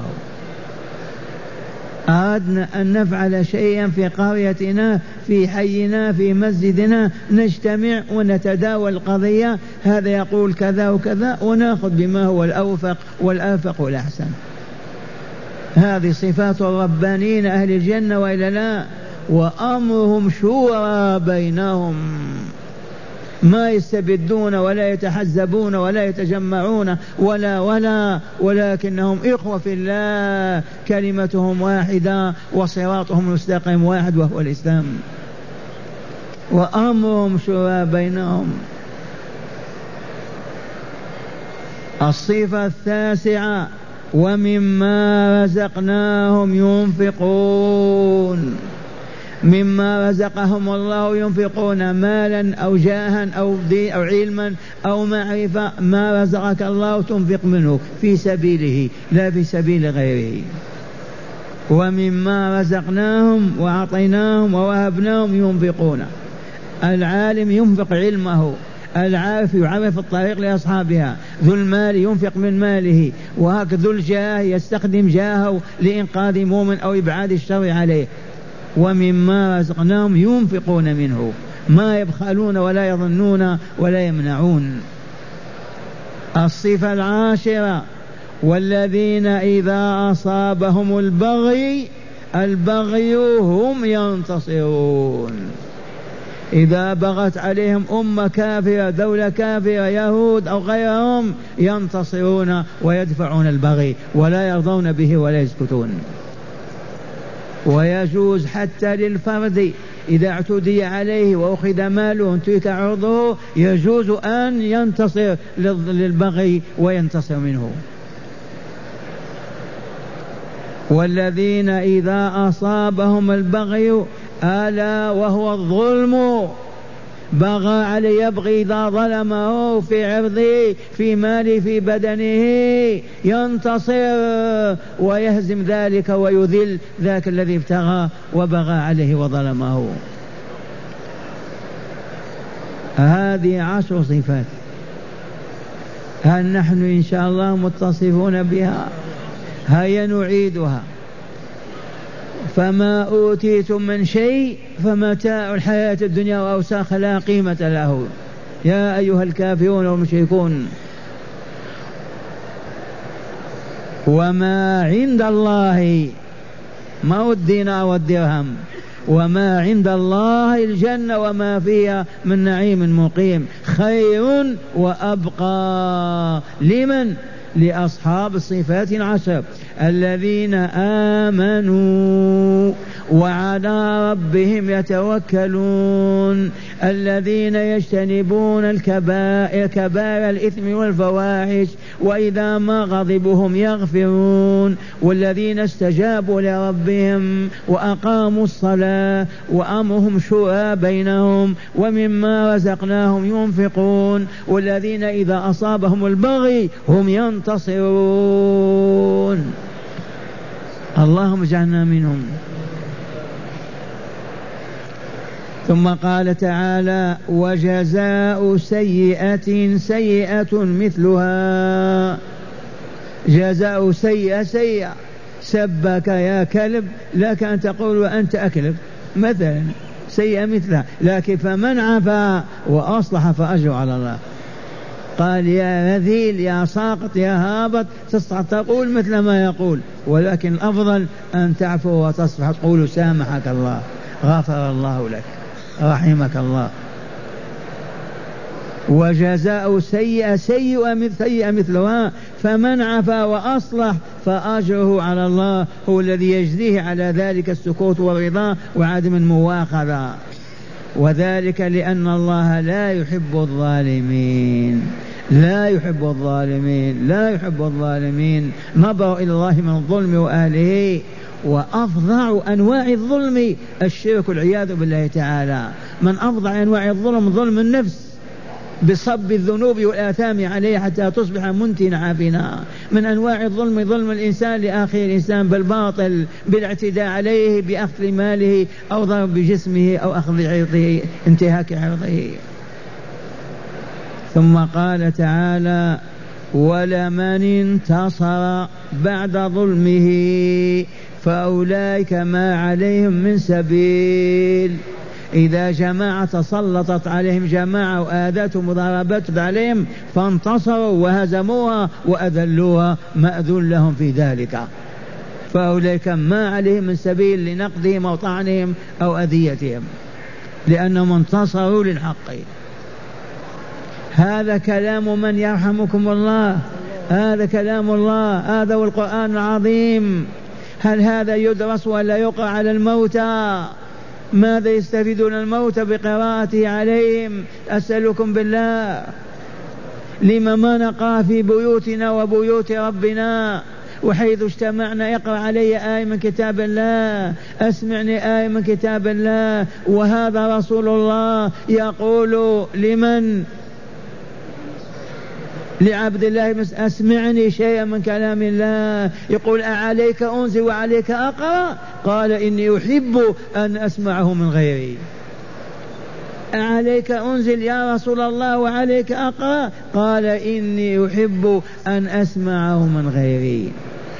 أردنا أن نفعل شيئا في قريتنا، في حينا، في مسجدنا، نجتمع ونتداول القضية، هذا يقول كذا وكذا، ونأخذ بما هو الأوفق والأفق والأحسن. هذه صفات الربانيين أهل الجنة وإلا لا؟ وأمرهم شورى بينهم، ما يستبدون ولا يتحزبون ولا يتجمعون ولكنهم إخوة في الله، كلمتهم واحدة وصراطهم المستقيم واحد وهو الإسلام. وأمرهم شورى بينهم. الصفة التاسعة ومما رزقناهم ينفقون. مما رزقهم الله ينفقون، مالا أو جاها أو دين أو علما أو معرفة، ما رزقك الله تنفق منه في سبيله لا في سبيل غيره. ومما رزقناهم وأعطيناهم ووهبناهم ينفقون. العالم ينفق علمه، العارف يعرف الطريق لأصحابها، ذو المال ينفق من ماله، وهكذا ذو الجاه يستخدم جاهه لإنقاذ مؤمن أو إبعاد الشر عليه. ومما رزقناهم ينفقون منه، ما يبخلون ولا يظنون ولا يمنعون. الصفة العاشرة والذين إذا أصابهم البغي هم ينتصرون. إذا بغت عليهم أمة كافرة، دولة كافرة، يهود أو غيرهم، ينتصرون ويدفعون البغي ولا يرضون به ولا يسكتون. ويجوز حتى للفرد إذا اعتدي عليه وأخذ ماله انتهك عرضه، يجوز أن ينتصر للبغي وينتصر منه. والذين إذا أصابهم البغي ألا وهو الظلم، بغى عليه يبغي إذا ظلمه في عرضه في ماله في بدنه، ينتصر ويهزم ذلك ويذل ذاك الذي ابتغى وبغى عليه وظلمه. هذه 10 صفات، هل نحن إن شاء الله متصفون بها؟ هيا نعيدها. فما أوتيتم من شيء فمتاع الحياة الدنيا وأوساخ لا قيمة له يا أيها الكافرون والمشركون. وما عند الله، ما هو الدينار والدرهم، وما عند الله الجنة وما فيها من نعيم مقيم، خير وأبقى. لمن؟ لأصحاب الصفات 10: الذين آمنوا وعلى ربهم يتوكلون، الذين يجتنبون كبائر الإثم والفواحش، وإذا ما غضبهم يغفرون، والذين استجابوا لربهم وأقاموا الصلاة وأمرهم شورى بينهم ومما رزقناهم ينفقون، والذين إذا أصابهم البغي هم ينتصرون. اللهم اجعلنا منهم. ثم قال تعالى: وجزاء سيئة سيئة مثلها. جزاء سيئة سبك يا كلب، لك أن تقول وأنت أكلب مثلا، سيئة مثلها. لكن فمن عفا وأصلح فأجر على الله. قال: يا رذيل يا ساقط يا هابط، تستطيع تقول مثل ما يقول، ولكن الأفضل أن تعفو وتصفح، تقول سامحك الله، غفر الله لك، رحمك الله. وجزاء سيئة مثلها، فمن عفا وأصلح فأجره على الله، هو الذي يجزيه على ذلك السكوت والرضا وعدم المواخذة. وذلك لأن الله لا يحب الظالمين، لا يحب الظالمين، لا يحب الظالمين. نظروا إلى الله من الظلم وأهله. وأفظع أنواع الظلم الشرك والعياذ بالله تعالى. من أفظع أنواع الظلم ظلم النفس بصب الذنوب والآثام عليه حتى تصبح منتنا عافنا. من أنواع الظلم ظلم الإنسان لآخر الإنسان بالباطل، بالاعتداء عليه بأخذ ماله أو ضرب بجسمه أو أخذ عرضه، انتهاك عرضه. ثم قال تعالى: ولمن انتصر بعد ظلمه فأولئك ما عليهم من سبيل. إذا جماعة تسلطت عليهم جماعة وآذتهم وضربت عليهم فانتصروا وهزموها وأذلوها، مأذون لهم في ذلك، فأولئك ما عليهم من سبيل لنقدهم أو طعنهم أو أذيتهم، لأنهم انتصروا للحق. هذا كلام من يرحمكم الله، هذا كلام الله، هذا هو القرآن العظيم. هل هذا يدرس ولا يقرأ على الموتى؟ ماذا يستفيدون الموتى بقراءته عليهم؟ أسألكم بالله، لما ما نقرأ في بيوتنا وبيوت ربنا؟ وحيث اجتمعنا اقرأ علي آية من كتاب الله، أسمعني آية من كتاب الله. وهذا رسول الله يقول لمن؟ لعبد الله: أسمعني شيئا من كلام الله. يقول: أعليك أنزل وعليك أقرأ؟ قال: إني أحب أن أسمعه من غيري. عليك أنزل يا رسول الله وعليك أقرأ؟ قال إني أحب أن أسمعه من غيري.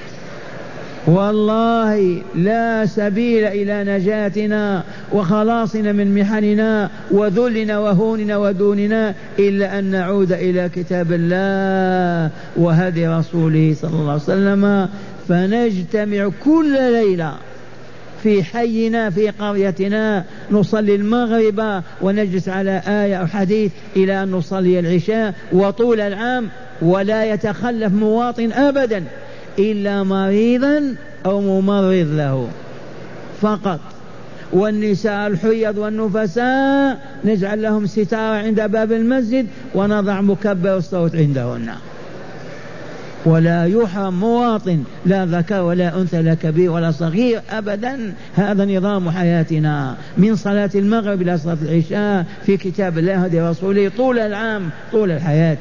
والله لا سبيل إلى نجاتنا وخلاصنا من محننا وذلنا وهوننا ودوننا إلا أن نعود إلى كتاب الله وهدي رسوله صلى الله عليه وسلم، فنجتمع كل ليلة في حينا في قريتنا نصلي المغرب ونجلس على آية أو حديث إلى أن نصلي العشاء وطول العام، ولا يتخلف مواطن أبدا إلا مريضا أو ممرض له فقط. والنساء الحيض والنفساء نجعل لهم ستارة عند باب المسجد ونضع مكبر الصوت عندهن، ولا يحرم مواطن لا ذكر ولا أنثى لا كبير ولا صغير أبدا. هذا نظام حياتنا من صلاة المغرب إلى صلاة العشاء في كتاب الله هدي رسوله طول العام طول الحياة.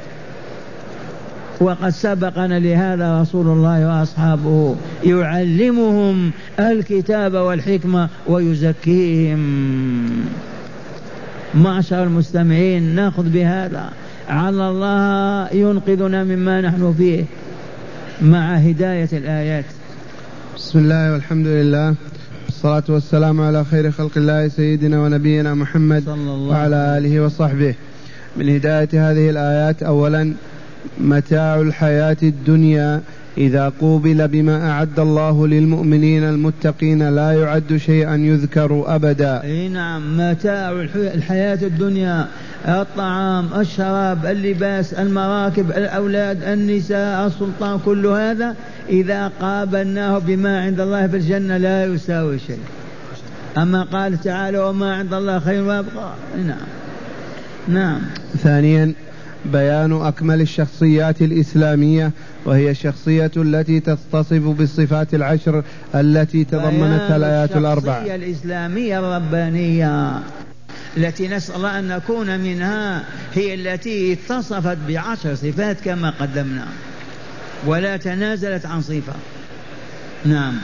وقد سبقنا لهذا رسول الله وأصحابه يعلمهم الكتاب والحكمة ويزكيهم. معشر المستمعين، نأخذ بهذا على الله ينقذنا مما نحن فيه مع هداية الآيات. بسم الله والحمد لله والصلاة والسلام على خير خلق الله سيدنا ونبينا محمد وعلى آله وصحبه. من هداية هذه الآيات: أولا متاع الحياة الدنيا إذا قوبل بما أعد الله للمؤمنين المتقين لا يعد شيئا يذكر أبدا. نعم، متاع الحياة الدنيا، الطعام الشراب اللباس المراكب الأولاد النساء السلطان، كل هذا إذا قابلناه بما عند الله في الجنة لا يساوي شيء. أما قال تعالى وما عند الله خير وأبقى. نعم. ثانيا بيان أكمل الشخصيات الإسلامية، وهي الشخصية التي تتصف بالصفات العشر التي تضمنتها الآيات الأربع. الشخصية الإسلامية الربانية التي نسأل الله أن نكون منها هي التي اتصفت بعشر صفات كما قدمنا ولا تنازلت عن صفة. نعم.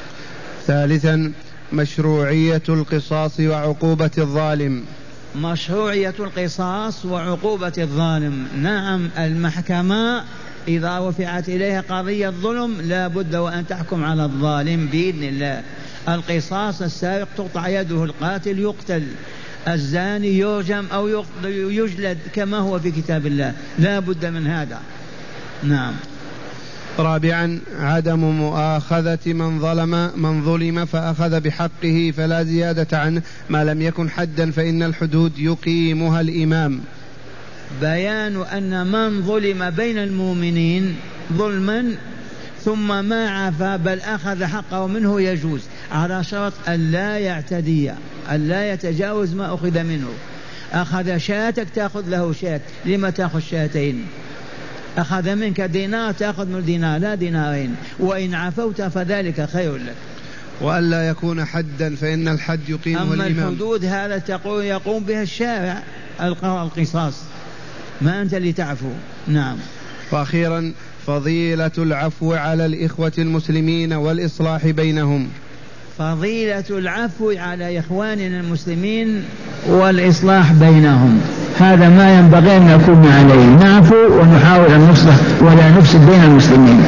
ثالثا مشروعية القصاص وعقوبة الظالم. مشروعية القصاص وعقوبة الظالم. نعم، المحكمة إذا رفعت إليها قضية ظلم لا بد وأن تحكم على الظالم بإذن الله. القصاص: السارق تقطع يده، القاتل يقتل، الزاني يرجم أو يجلد كما هو في كتاب الله، لا بد من هذا. نعم. رابعا عدم مؤاخذة من ظلم فأخذ بحقه فلا زيادة عنه ما لم يكن حدا، فإن الحدود يقيمها الإمام. بيان أن من ظلم بين المؤمنين ظلما ثم ما عفا بل أخذ حقه منه يجوز، على شرط أن لا يعتدي، أن لا يتجاوز ما أخذ منه. أخذ شاتك تأخذ له شات، لما تأخذ شاتين؟ أخذ منك دينار تأخذ من دينار لا دينارين، وإن عفوت فذلك خير لك. وألا يكون حدا فإن الحد يقيمه أما الإمام. الحدود هذا يقوم بها الشارع، القصاص، ما أنت اللي تعفو. نعم. وأخيرا فضيلة العفو على الإخوة المسلمين والإصلاح بينهم. فضيلة العفو على إخواننا المسلمين والإصلاح بينهم، هذا ما ينبغي أن نكون عليه، نعفو ونحاول أن نصلح ولا نفسد بين المسلمين.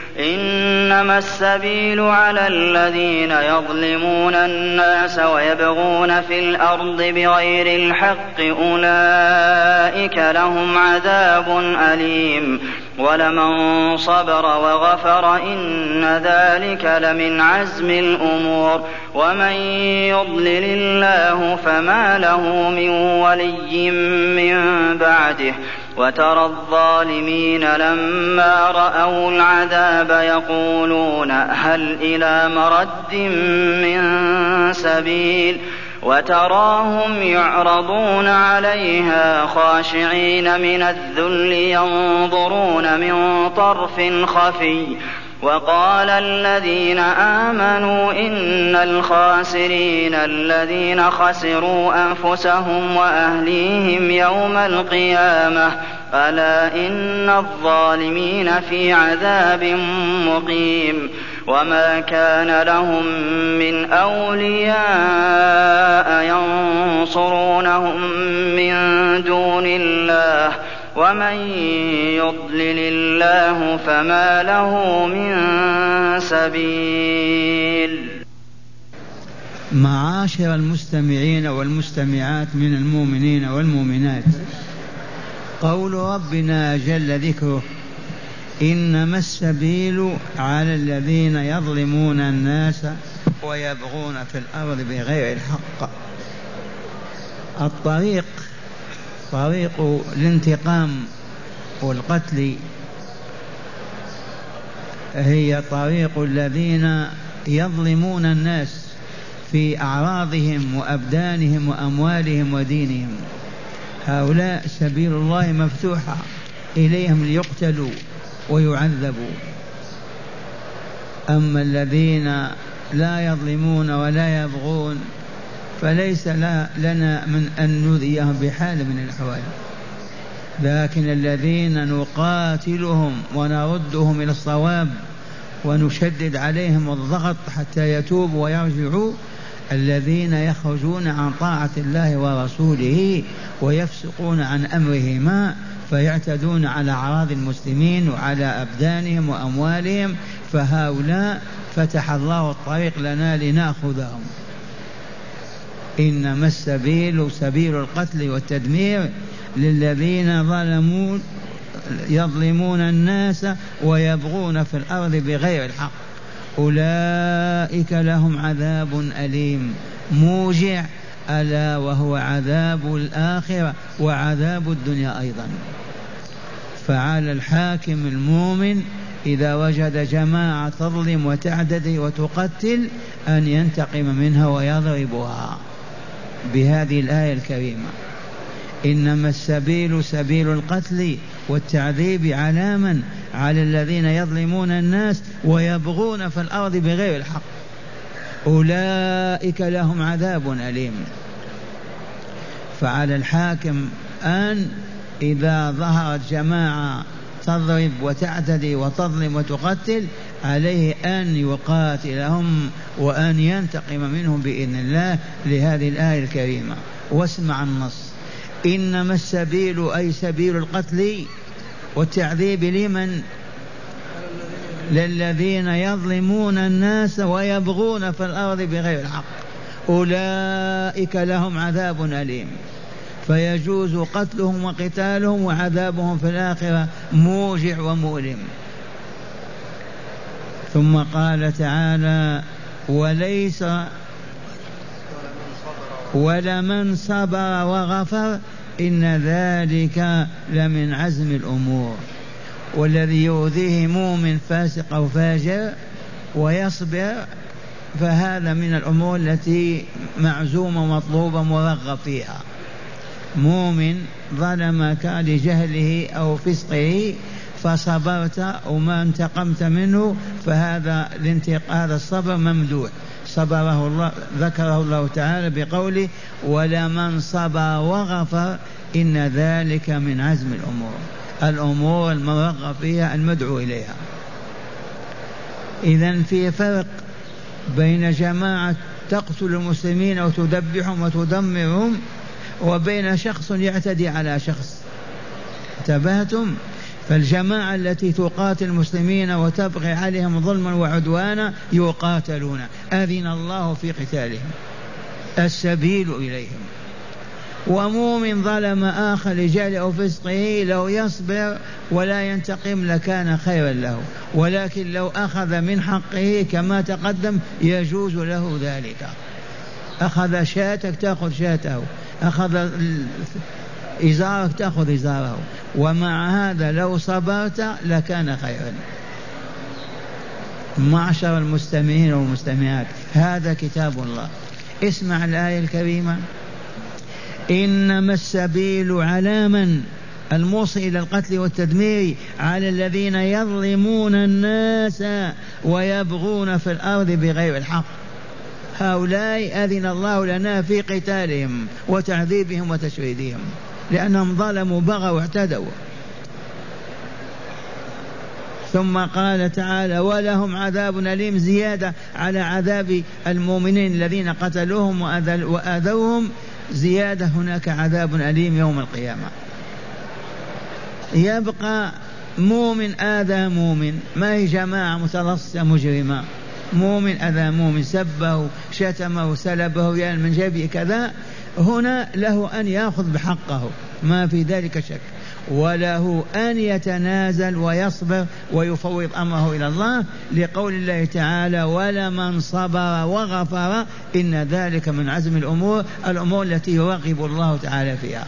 إنما السبيل على الذين يظلمون الناس ويبغون في الأرض بغير الحق أولئك لهم عذاب أليم ولمن صبر وغفر إن ذلك لمن عزم الأمور ومن يضلل الله فما له من ولي من بعده وترى الظالمين لما رأوا العذاب يقولون هل إلى مرد من سبيل وتراهم يعرضون عليها خاشعين من الذل ينظرون من طرف خفي وقال الذين آمنوا إن الخاسرين الذين خسروا أنفسهم وأهليهم يوم القيامة ألا إن الظالمين في عذاب مقيم وما كان لهم من أولياء ينصرونهم من دون الله ومن يضلل الله فما له من سبيل. معاشر المستمعين والمستمعات من المؤمنين والمؤمنات، قول ربنا جل ذكره: إنما السبيل على الذين يظلمون الناس ويبغون في الأرض بغير الحق. الطريق طريق الانتقام والقتل هي طريق الذين يظلمون الناس في أعراضهم وأبدانهم وأموالهم ودينهم. هؤلاء سبيل الله مفتوحة إليهم ليقتلوا ويعذبوا. أما الذين لا يظلمون ولا يبغون فليس لنا من أن نؤذيهم بحال من الأحوال، لكن الذين نقاتلهم ونردهم إلى الصواب ونشدد عليهم الضغط حتى يتوبوا ويرجعوا، الذين يخرجون عن طاعة الله ورسوله ويفسقون عن أمرهما فيعتدون على أعراض المسلمين وعلى أبدانهم وأموالهم، فهؤلاء فتح الله الطريق لنا لنأخذهم. إنما السبيل سبيل القتل والتدمير للذين يظلمون الناس ويبغون في الأرض بغير الحق، أولئك لهم عذاب أليم موجع، ألا وهو عذاب الآخرة وعذاب الدنيا أيضا. فعلى الحاكم المؤمن إذا وجد جماعة تظلم وتعتدي وتقتل أن ينتقم منها ويضربها بهذه الآية الكريمة: إنما السبيل سبيل القتل والتعذيب على من؟ على الذين يظلمون الناس ويبغون في الأرض بغير الحق، أولئك لهم عذاب أليم. فعلى الحاكم أن إذا ظهرت جماعة تضرب وتعتدي وتظلم وتقتل عليه أن يقاتلهم وأن ينتقم منهم بإذن الله لهذه الآية الكريمة. واسمع النص: إنما السبيل أي سبيل القتل والتعذيب لمن؟ للذين يظلمون الناس ويبغون في الأرض بغير الحق، أولئك لهم عذاب أليم. فيجوز قتلهم وقتالهم وعذابهم في الآخرة موجع ومؤلم. ثم قال تعالى: ولمن صبر وغفر إن ذلك لمن عزم الأمور. والذي يؤذيه مؤمن فاسق أو فاجر ويصبر فهذا من الأمور التي معزومة ومطلوبة مرغب فيها. مؤمن ظلمك لجهله أو فسقه فصبرت وما انتقمت منه فهذا الصبر ممدوح. صبره الله، ذكره الله تعالى بقوله: ولمن صبر وغفر إن ذلك من عزم الأمور المرغب فيها المدعو إليها. إذن في فرق بين جماعة تقتل المسلمين وتذبحهم وتدمرهم وبين شخص يعتدي على شخص. انتبهتم؟ فالجماعة التي تقاتل المسلمين وتبغي عليهم ظلما وعدوانا يقاتلون، أذن الله في قتالهم، السبيل إليهم. ومؤمن ظلم آخر لجهل أو فسقه لو يصبر ولا ينتقم لكان خيرا له، ولكن لو أخذ من حقه كما تقدم يجوز له ذلك. أخذ شاتك تأخذ شاته، أخذ إزارك تأخذ إزاره، ومع هذا لو صبرت لكان خيرا. معشر المستمعين والمستمعات، هذا كتاب الله. اسمع الآية الكريمة: إنما السبيل على من؟ الموصي إلى القتل والتدمير، على الذين يظلمون الناس ويبغون في الأرض بغير الحق. هؤلاء أذن الله لنا في قتالهم وتعذيبهم وتشريدهم لأنهم ظلموا بغوا واعتدوا. ثم قال تعالى ولهم عذاب أليم زيادة على عذاب المؤمنين الذين قتلوهم وآذوهم، زيادة هناك عذاب أليم يوم القيامة. يبقى مؤمن آذى مؤمن، ما هي جماعة متلصصة مجرمة، مؤمن أذى مؤمن، سبه شتمه سلبه يعني من جيبه كذا، هنا له أن يأخذ بحقه ما في ذلك شك، وله أن يتنازل ويصبر ويفوض أمره إلى الله، لقول الله تعالى ولمن صبر وغفر إن ذلك من عزم الأمور التي يرغب الله تعالى فيها.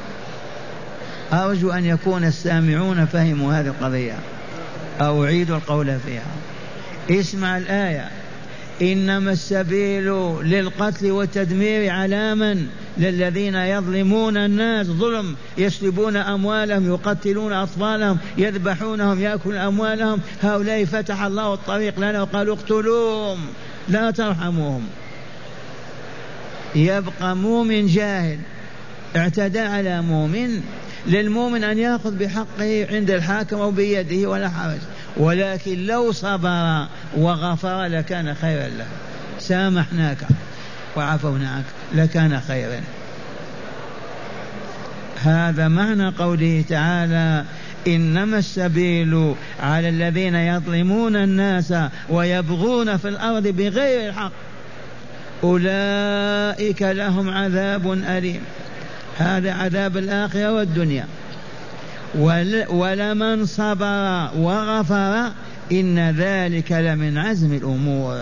أرجو أن يكون السامعون فهموا هذه القضية أو أعيد القول فيها. اسمع الآية: إنما السبيل للقتل والتدمير على من؟ للذين يظلمون الناس ظلم، يسلبون أموالهم، يقتلون أطفالهم، يذبحونهم، يأكل أموالهم. هؤلاء فتح الله الطريق لنا وقالوا اقتلوهم لا ترحموهم. يبقى مؤمن جاهل اعتدى على مؤمن، للمؤمن أن يأخذ بحقه عند الحاكم أو بيده ولا حرج، ولكن لو صبر وغفر لكان خيرا له، سامحناك وعفونا عنك لكان خيرا. هذا معنى قوله تعالى إنما السبيل على الذين يظلمون الناس ويبغون في الأرض بغير الحق أولئك لهم عذاب أليم. هذا عذاب الآخرة والدنيا. ولمن صبر وغفر إن ذلك لمن عزم الأمور.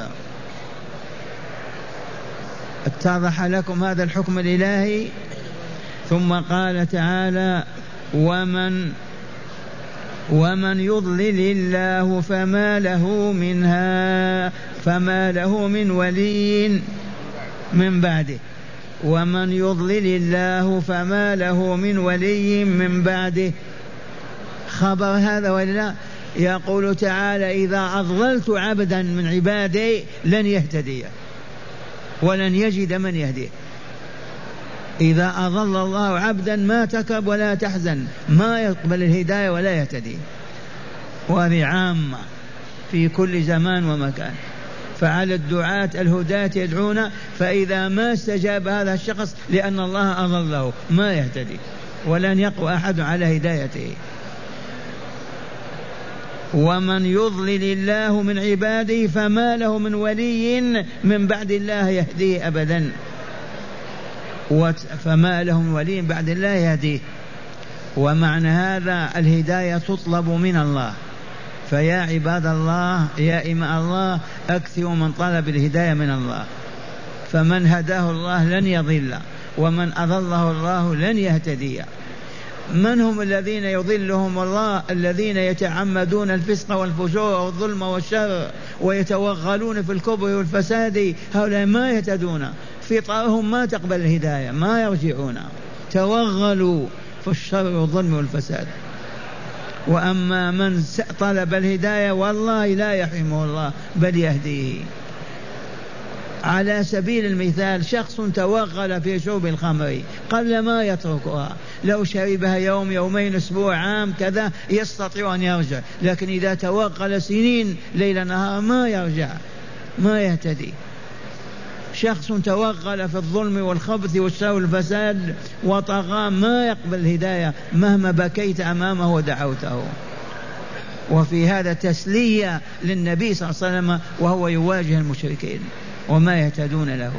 اتضح لكم هذا الحكم الإلهي؟ ثم قال تعالى ومن يضلل الله فما له من ولي من بعده. ومن يضلل الله فما له من ولي من بعده. خبر هذا ولا؟ يقول تعالى إذا أضللت عبدا من عبادي لن يهتدي ولن يجد من يهديه. إذا أضل الله عبدا ما تكب ولا تحزن، ما يقبل الهداية ولا يهتدي. وهذه عامة في كل زمان ومكان. فعلى الدعاة الهداة يدعون، فإذا ما استجاب هذا الشخص لأن الله أضله ما يهتدي ولن يقوى أحد على هدايته. ومن يضلل الله من عباده فما له من ولي من بعد الله يهديه أبدا. فما له من ولي بعد الله يهديه. ومعنى هذا الهداية تطلب من الله. فيا عباد الله يا إماء الله أكثروا من طلب الهداية من الله. فمن هداه الله لن يضل، ومن أضله الله لن يهتدي. من هم الذين يضلهم الله؟ الذين يتعمدون الفسق والفجور والظلم والشر ويتوغلون في الكبر والفساد. هؤلاء ما يهتدون، فطرهم ما تقبل الهداية، ما يرجعون، توغلوا في الشر والظلم والفساد. وأما من طلب الهداية والله لا يحرمه الله بل يهديه. على سبيل المثال شخص توغل في شرب الخمر قل ما يتركها، لو شربها يوم يومين أسبوع عام كذا يستطيع أن يرجع، لكن إذا توغل سنين ليل نهار ما يرجع ما يهتدي. شخص توغل في الظلم والخبث والشر والفساد وطغى ما يقبل الهداية مهما بكيت أمامه ودعوته. وفي هذا تسلية للنبي صلى الله عليه وسلم وهو يواجه المشركين وما يهتدون له.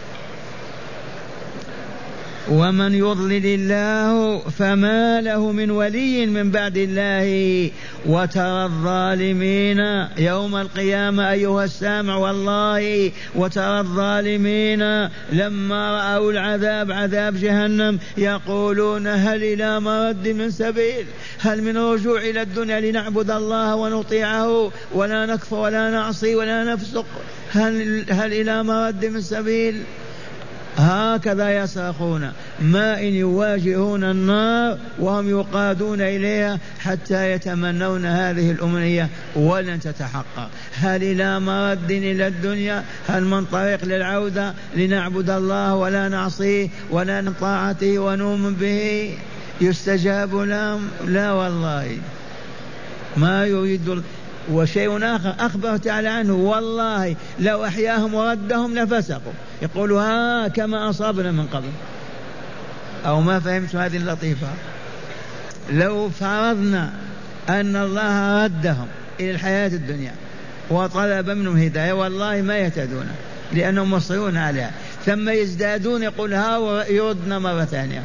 ومن يضلل الله فما له من ولي من بعد الله. وترى الظالمين يوم القيامة أيها السامع والله، وترى الظالمين لما رأوا العذاب عذاب جهنم يقولون هل إلى مرد من سبيل، هل من رجوع إلى الدنيا لنعبد الله ونطيعه ولا نكفر ولا نعصي ولا نفسق، هل إلى مرد من سبيل. هكذا يصرخون ما إن يواجهون النار وهم يقادون إليها حتى يتمنون هذه الأمنية ولن تتحقق. هل إلى مرد إلى الدنيا، هل من طريق للعودة لنعبد الله ولا نعصيه ولا نطاعته ونؤمن به يستجاب لهم؟ لا والله. ما يريد. وشيء آخر أخبر تعالى عنه: والله لو أحياهم وردهم لفسقوا. يقولوا كما أصابنا من قبل. أو ما فهمت هذه اللطيفة؟ لو فرضنا أن الله ردهم إلى الحياة الدنيا وطلب منهم هداية، والله ما يهتدون، لأنهم مصرون عليها، ثم يزدادون يقول يردنا مرة ثانية.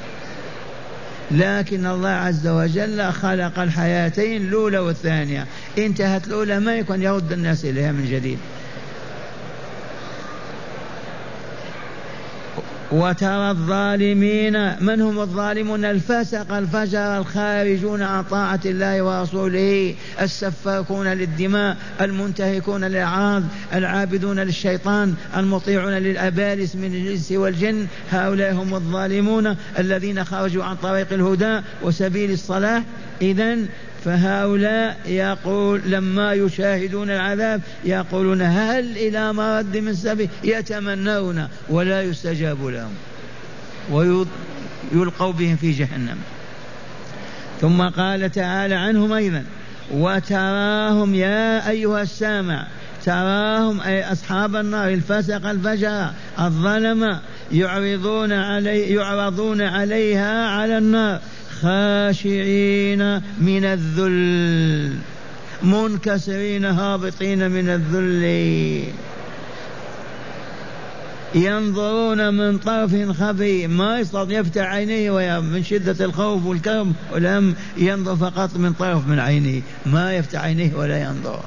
لكن الله عز وجل خلق الحياتين الأولى والثانية، انتهت الأولى ما يكون يرد الناس إليها من جديد. وترى الظالمين، من هم الظالمون؟ الفسق الفجر الخارجون عن طاعة الله ورسوله، السفاكون للدماء، المنتهكون للأعراض، العابدون للشيطان، المطيعون للأبالس من الإنس والجن. هؤلاء هم الظالمون الذين خرجوا عن طريق الهدى وسبيل الصلاح. إذن فهؤلاء يقول لما يشاهدون العذاب يقولون: هل إلى مرد من سبيل؟ يتمنون ولا يستجاب لهم ويلقوا بهم في جهنم. ثم قال تعالى عنهم أيضا: وتراهم يا أيها السامع، تراهم أي أصحاب النار الفسق الفجر الظلم يعرضون عليها على النار خاشعين من الذل، منكسرين هابطين من الذل، ينظرون من طرف خفي، ما يستطيع يفتح عينيه من شدة الخوف والكرب والهم، ينظر فقط من طرف من عينيه، ما يفتح عينيه ولا ينظر.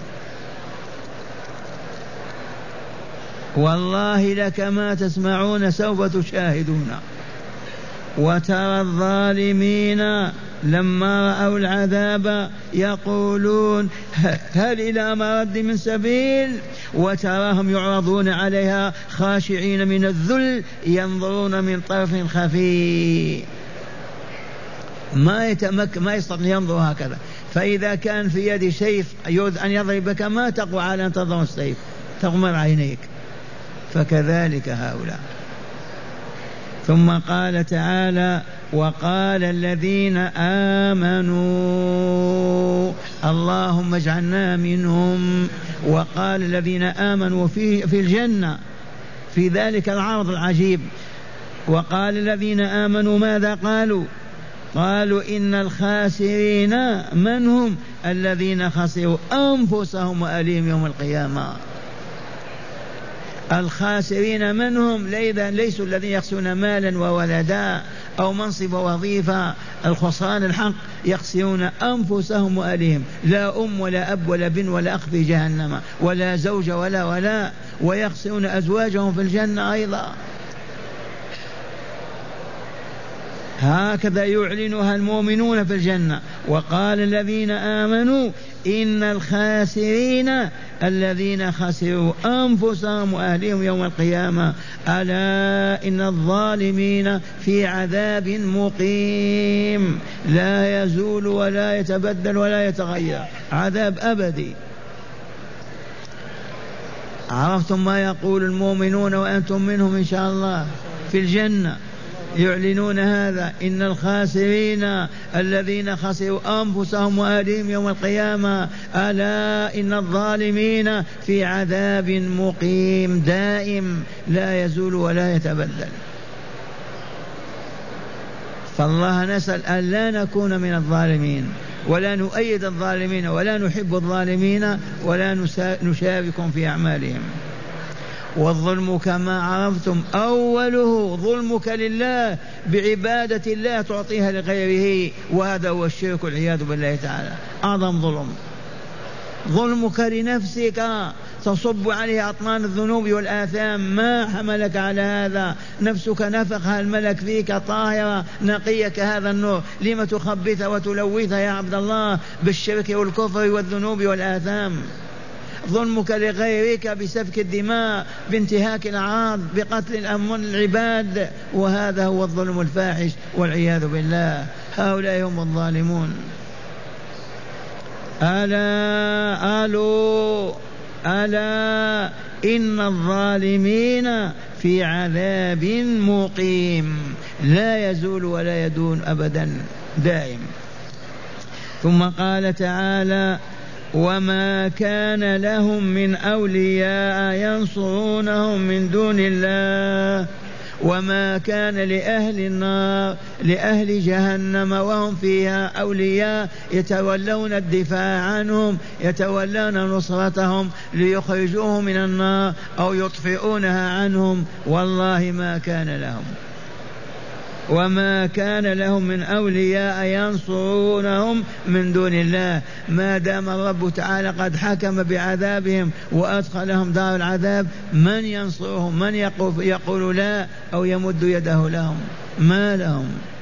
والله لك ما تسمعون سوف تشاهدون. وترى الظالمين لما رأوا العذاب يقولون: هل إلى مرد من سبيل؟ وتراهم يعرضون عليها خاشعين من الذل، ينظرون من طرف خفي، ما يستطيع ينظر هكذا. فإذا كان في يد سيف يريد أن يضربك ما تقوى على أن تضع السيف، تغمض عينيك. فكذلك هؤلاء. ثم قال تعالى: وقال الذين آمنوا، اللهم اجعلنا منهم. وقال الذين آمنوا في الجنة في ذلك العرض العجيب. وقال الذين آمنوا ماذا قالوا؟ قالوا: إن الخاسرين من هم؟ الذين خسروا أنفسهم وأهليهم يوم القيامة. الخاسرين من هم؟ ليسوا الذين يخسرون مالا وولدا أو منصب ووظيفة، الخسران الحق، يخسرون أنفسهم وأهليهم، لا أم ولا أب ولا بن ولا أخ في جهنم ولا زوج ولا ويخسرون أزواجهم في الجنة أيضا. هكذا يعلنها المؤمنون في الجنة. وقال الذين آمنوا: إن الخاسرين الذين خسروا أنفسهم وأهلهم يوم القيامة، ألا إن الظالمين في عذاب مقيم لا يزول ولا يتبدل ولا يتغير، عذاب أبدي. عرفتم ما يقول المؤمنون وأنتم منهم إن شاء الله في الجنة، يعلنون هذا: إن الخاسرين الذين خسروا أنفسهم وأهليهم يوم القيامة، ألا إن الظالمين في عذاب مقيم دائم لا يزول ولا يتبدل. فالله نسأل أن لا نكون من الظالمين، ولا نؤيد الظالمين، ولا نحب الظالمين، ولا نشاركهم في أعمالهم. والظلم كما عرفتم أوله ظلمك لله بعبادة الله تعطيها لغيره، وهذا هو الشرك والعياذ بالله تعالى، أعظم ظلم. ظلمك لنفسك، تصب عليها أطنان الذنوب والآثام، ما حملك على هذا؟ نفسك نفخها الملك فيك طاهرة نقية كهذا النور، لما تخبث وتلوث يا عبد الله بالشرك والكفر والذنوب والآثام؟ ظلمك لغيرك بسفك الدماء، بانتهاك الأعراض، بقتل الأموال العباد، وهذا هو الظلم الفاحش والعياذ بالله. هؤلاء هم الظالمون. ألا إن الظالمين في عذاب مقيم لا يزول ولا يدون أبدا، دائم. ثم قال تعالى وما كان لهم من أولياء ينصرونهم من دون الله وما كان لأهل النار لأهل جهنم وهم فيها أولياء يتولون الدفاع عنهم يتولون نصرتهم ليخرجوهم من النار أو يطفئونها عنهم. والله ما كان لهم وما كان لهم من أولياء ينصرونهم من دون الله. ما دام الرب تعالى قد حكم بعذابهم وأدخلهم دار العذاب من ينصرهم؟ من يقول لا أو يمد يده لهم؟ ما لهم.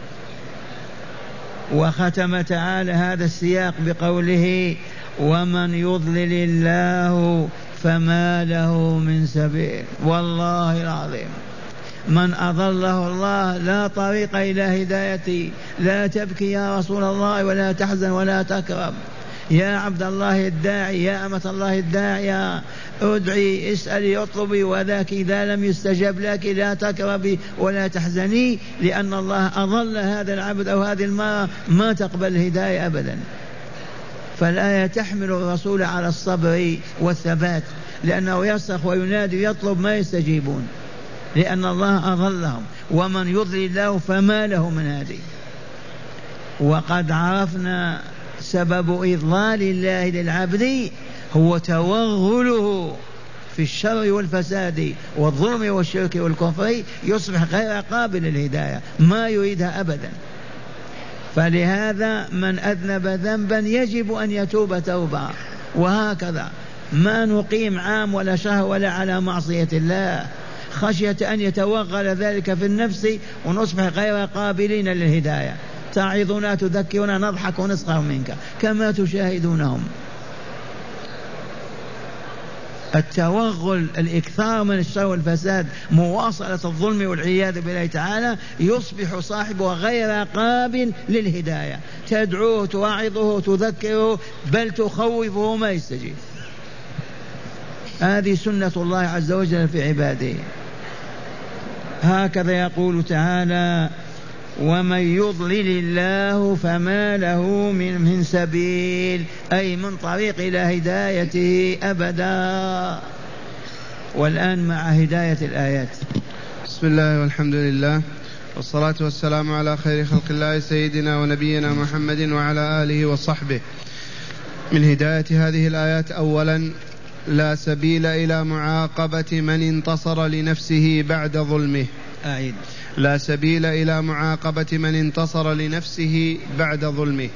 وختم تعالى هذا السياق بقوله ومن يضلل الله فما له من سبيل. والله العظيم من أضله الله لا طريق إلى هدايته. لا تبكي يا رسول الله ولا تحزن ولا تكرب يا عبد الله الداعي يا أمة الله الداعية ادعي اسألي اطلبي وذاك إذا لم يستجب لك لا تكربي ولا تحزني لأن الله أضل هذا العبد أو هذه المرأة ما تقبل الهداية أبدا. فالآية تحمل الرسول على الصبر والثبات لأنه يصرخ وينادي يطلب ما يستجيبون لأن الله أضلهم. ومن يضلل الله فما له من هادي. وقد عرفنا سبب إضلال الله للعبد هو توغله في الشر والفساد والظلم والشرك والكفر يصبح غير قابل للهداية ما يريدها أبدا. فلهذا من أذنب ذنبا يجب أن يتوب توبة. وهكذا ما نقيم عام ولا شهر ولا على معصية الله خشية أن يتوغل ذلك في النفس ونصبح غير قابلين للهداية. تعظنا تذكرنا نضحك ونسخر منك كما تشاهدونهم. التوغل الإكثار من الشر والفساد مواصلة الظلم والعياذ بالله تعالى يصبح صاحبه غير قابل للهداية. تدعوه توعظه تذكره بل تخوفه ما يستجيب. هذه سنة الله عز وجل في عباده. هكذا يقول تعالى ومن يضلل الله فما له من سبيل أي من طريق إلى هدايته أبدا. والآن مع هداية الآيات. بسم الله والحمد لله والصلاة والسلام على خير خلق الله سيدنا ونبينا محمد وعلى آله وصحبه. من هداية هذه الآيات أولا لا سبيل إلى معاقبة من انتصر لنفسه بعد ظلمه. أعيد. لا سبيل إلى معاقبة من انتصر لنفسه بعد ظلمه.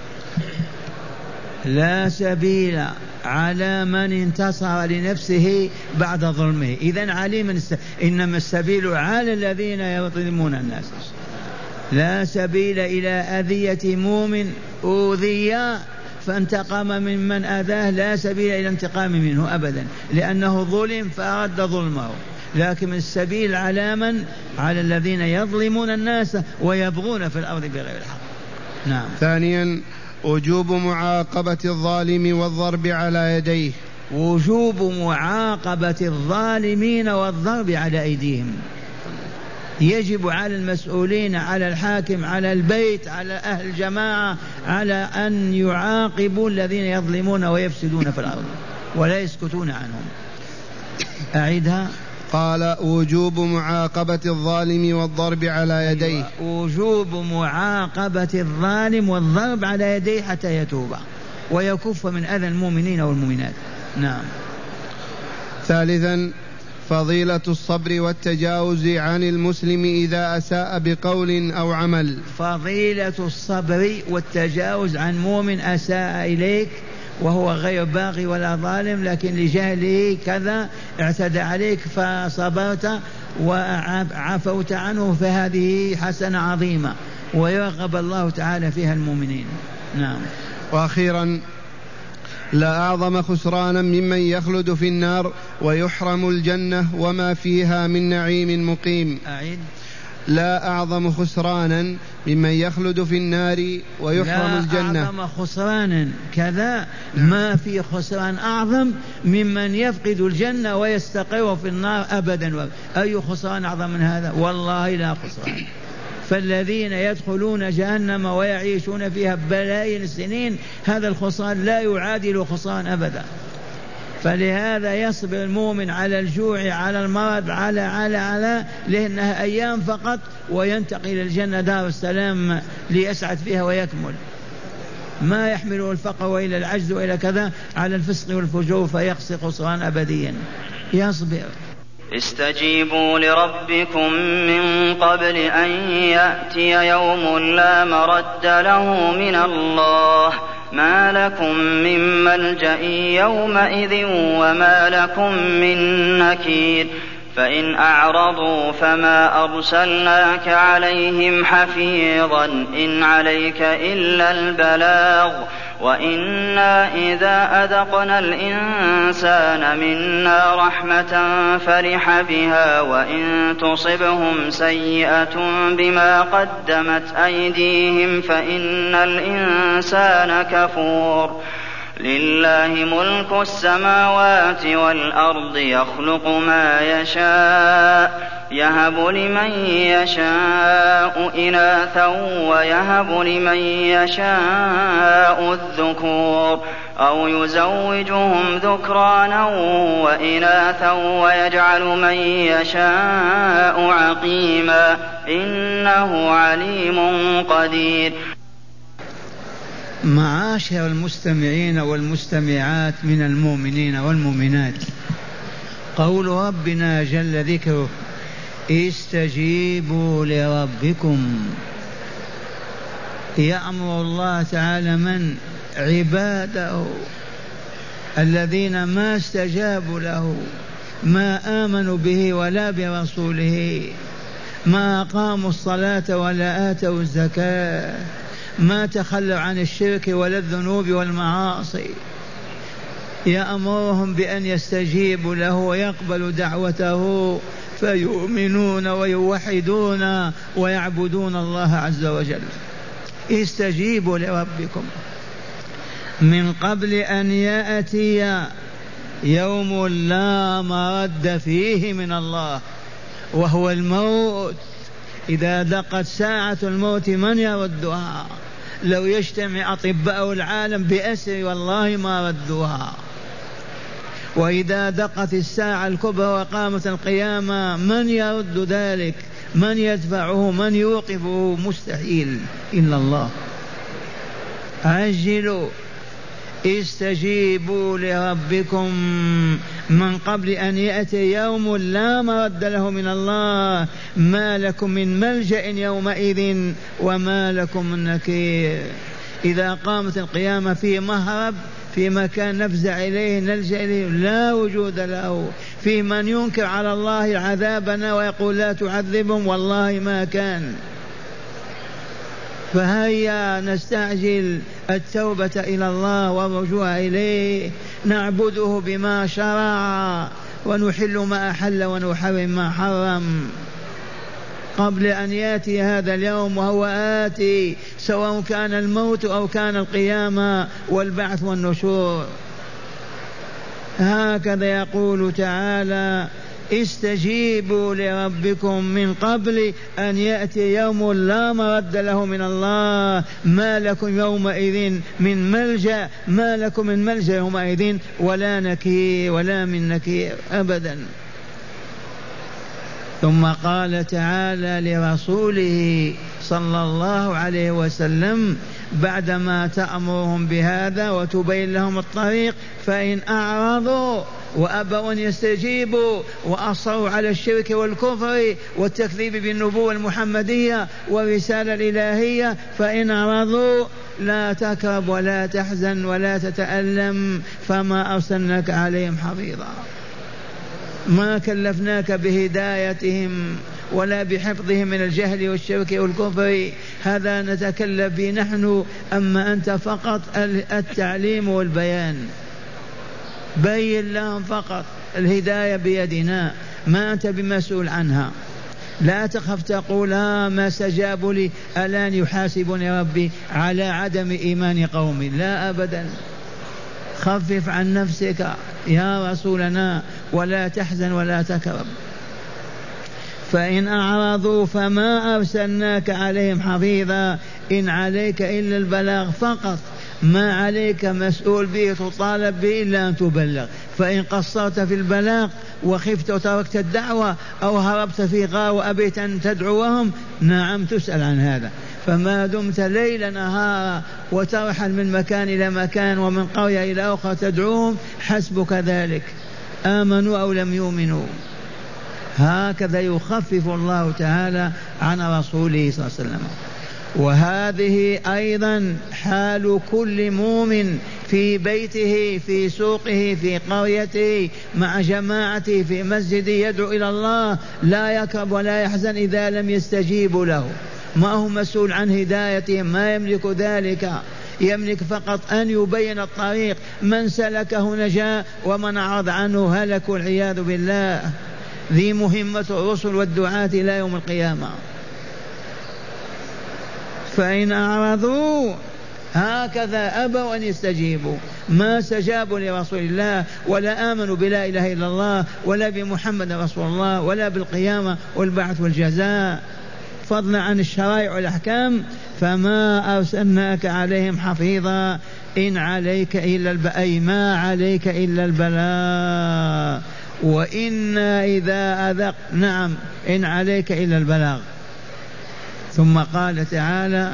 لا سبيل على من انتصر لنفسه بعد ظلمه. إذن علي إنما السبيل على الذين يظلمون الناس. لا سبيل إلى أذية مؤمن أوذي فانتقم ممن أذاه لا سبيل إلى انتقام منه أبدا لأنه ظلم فأرد ظلمه. لكن السبيل على من؟ على الذين يظلمون الناس ويبغون في الأرض بغير الحق. نعم. ثانيا وجوب معاقبة الظالم والضرب على يديه. وجوب معاقبة الظالمين والضرب على أيديهم. يجب على المسؤولين على الحاكم على البيت على أهل الجماعة على أن يعاقبوا الذين يظلمون ويفسدون في الأرض ولا يسكتون عنهم. أعيدها. قال وجوب معاقبة الظالم والضرب على يديه. وجوب معاقبة الظالم والضرب على يديه حتى يتوب ويكف من أذى المؤمنين والمؤمنات. نعم. ثالثا فضيلة الصبر والتجاوز عن المسلم إذا أساء بقول أو عمل. فضيلة الصبر والتجاوز عن مؤمن أساء إليك وهو غير باغي ولا ظالم لكن لجهله كذا اعتدى عليك فصبرت وعفوت عنه فهذه حسنة عظيمة ويرغب الله تعالى فيها المؤمنين. نعم. وأخيرا لا أعظم خسرانا ممن يخلد في النار ويحرم الجنة وما فيها من نعيم مقيم. أعيد. لا أعظم خسرانا ممن يخلد في النار ويحرم الجنة. لا أعظم خسرانا كذا ما في خسران أعظم ممن يفقد الجنة ويستقر في النار أبدا. أي خسران أعظم من هذا؟ والله لا خسران. فالذين يدخلون جهنم ويعيشون فيها بلايين السنين هذا الخسران لا يعادل خسران أبدا. فلهذا يصبر المؤمن على الجوع على المرض على لأنها أيام فقط، وينتقل الجنة دار السلام ليسعد فيها ويكمل. ما يحمله الفقر وإلى العجز وإلى كذا على الفسق والفجور فيخسر خسران أبديا. يصبر. استجيبوا لربكم من قبل أن يأتي يوم لا مرد له من الله ما لكم من ملجأ يومئذ وما لكم من نكير. فإن أعرضوا فما أرسلناك عليهم حفيظا إن عليك إلا البلاغ وإنا إذا أذقنا الإنسان منا رحمة فرح بها وإن تصبهم سيئة بما قدمت أيديهم فإن الإنسان كفور. لله ملك السماوات والأرض يخلق ما يشاء يهب لمن يشاء إناثا ويهب لمن يشاء الذكور أو يزوجهم ذكرانا وإناثا ويجعل من يشاء عقيما إنه عليم قدير. معاشر المستمعين والمستمعات من المؤمنين والمؤمنات، قول ربنا جل ذكره استجيبوا لربكم، يأمر الله تعالى من عباده الذين ما استجابوا له، ما آمنوا به ولا برسوله، ما أقاموا الصلاة ولا آتوا الزكاة، ما تخلوا عن الشرك ولا الذنوب والمعاصي، يأمرهم بأن يستجيبوا له ويقبلوا دعوته فيؤمنون ويوحدون ويعبدون الله عز وجل. استجيبوا لربكم من قبل أن يأتي يوم لا مرد فيه من الله وهو الموت. إذا دقت ساعة الموت من يردها؟ لو يجتمع أطباء العالم بأسر والله ما ردوها. وإذا دقت الساعة الكبرى وقامت القيامة من يرد ذلك؟ من يدفعه؟ من يوقفه؟ مستحيل إلا الله. عجلوا استجيبوا لربكم من قبل أن يأتي يوم لا مرد له من الله ما لكم من ملجأ يومئذ وما لكم من نكير. إذا قامت القيامة في مهرب، في مكان نفزع إليه نلجأ إليه لا وجود له، في من ينكر على الله عذابنا ويقول لا تعذبهم والله ما كان. فهيا نستعجل التوبة إلى الله والرجوع إليه، نعبده بما شرع ونحل ما أحل ونحرم ما حرم قبل أن يأتي هذا اليوم، وهو آتي سواء كان الموت أو كان القيامة والبعث والنشور. هكذا يقول تعالى استجيبوا لربكم من قبل أن يأتي يوم لا مرد له من الله ما لكم يومئذ من ملجأ، ما لكم من ملجأ يومئذ ولا نكير ولا من نكير أبدا. ثم قال تعالى لرسوله صلى الله عليه وسلم بعدما تأمرهم بهذا وتبين لهم الطريق فإن أعرضوا وأبوا أن يستجيبوا وأصروا على الشرك والكفر والتكذيب بالنبوة المحمدية والرسالة الإلهية فإن أعرضوا لا تكرب ولا تحزن ولا تتألم فما أرسلناك عليهم حفيظا. ما كلفناك بهدايتهم ولا بحفظهم من الجهل والشرك والكفر، هذا نتكلف به نحن، أما أنت فقط التعليم والبيان، بين لهم فقط، الهداية بيدنا ما أنت بمسؤول عنها. لا تخف تقول ما استجابوا لي الآن يحاسبني ربي على عدم إيمان قومي، لا أبدا. خفف عن نفسك يا رسولنا ولا تحزن ولا تكرب. فإن أعرضوا فما أرسلناك عليهم حفيظا إن عليك إلا البلاغ فقط، ما عليك مسؤول به تطالب به إلا أن تبلغ. فإن قصرت في البلاغ وخفت وتركت الدعوة أو هربت في غار وأبيت أن تدعوهم، نعم تسأل عن هذا. فما دمت ليل نهارا وترحل من مكان إلى مكان ومن قرية إلى أخرى تدعوهم، حسبك ذلك، آمنوا أو لم يؤمنوا. هكذا يخفف الله تعالى عن رسوله صلى الله عليه وسلم. وهذه أيضا حال كل مؤمن في بيته، في سوقه، في قريته، مع جماعته، في مسجده، يدعو إلى الله، لا يكرب ولا يحزن إذا لم يستجيبوا له. ما هو مسؤول عن هدايتهم، ما يملك ذلك، يملك فقط أن يبين الطريق، من سلكه نجا ومن أعرض عنه هلك والعياذ بالله. ذي مهمة الرسل والدعاة إلى يوم القيامة. فإن أعرضوا هكذا أبوا أن يستجيبوا، ما استجابوا لرسول الله ولا آمنوا بلا إله إلا الله ولا بمحمد رسول الله ولا بالقيامة والبعث والجزاء، فضلا عن الشرائع والأحكام. فما أرسلناك عليهم حفيظا إن عليك إلا أي ما عليك إلا البلاغ. وإنا إذا أذق نعم إن عليك إلا البلاغ. ثم قال تعالى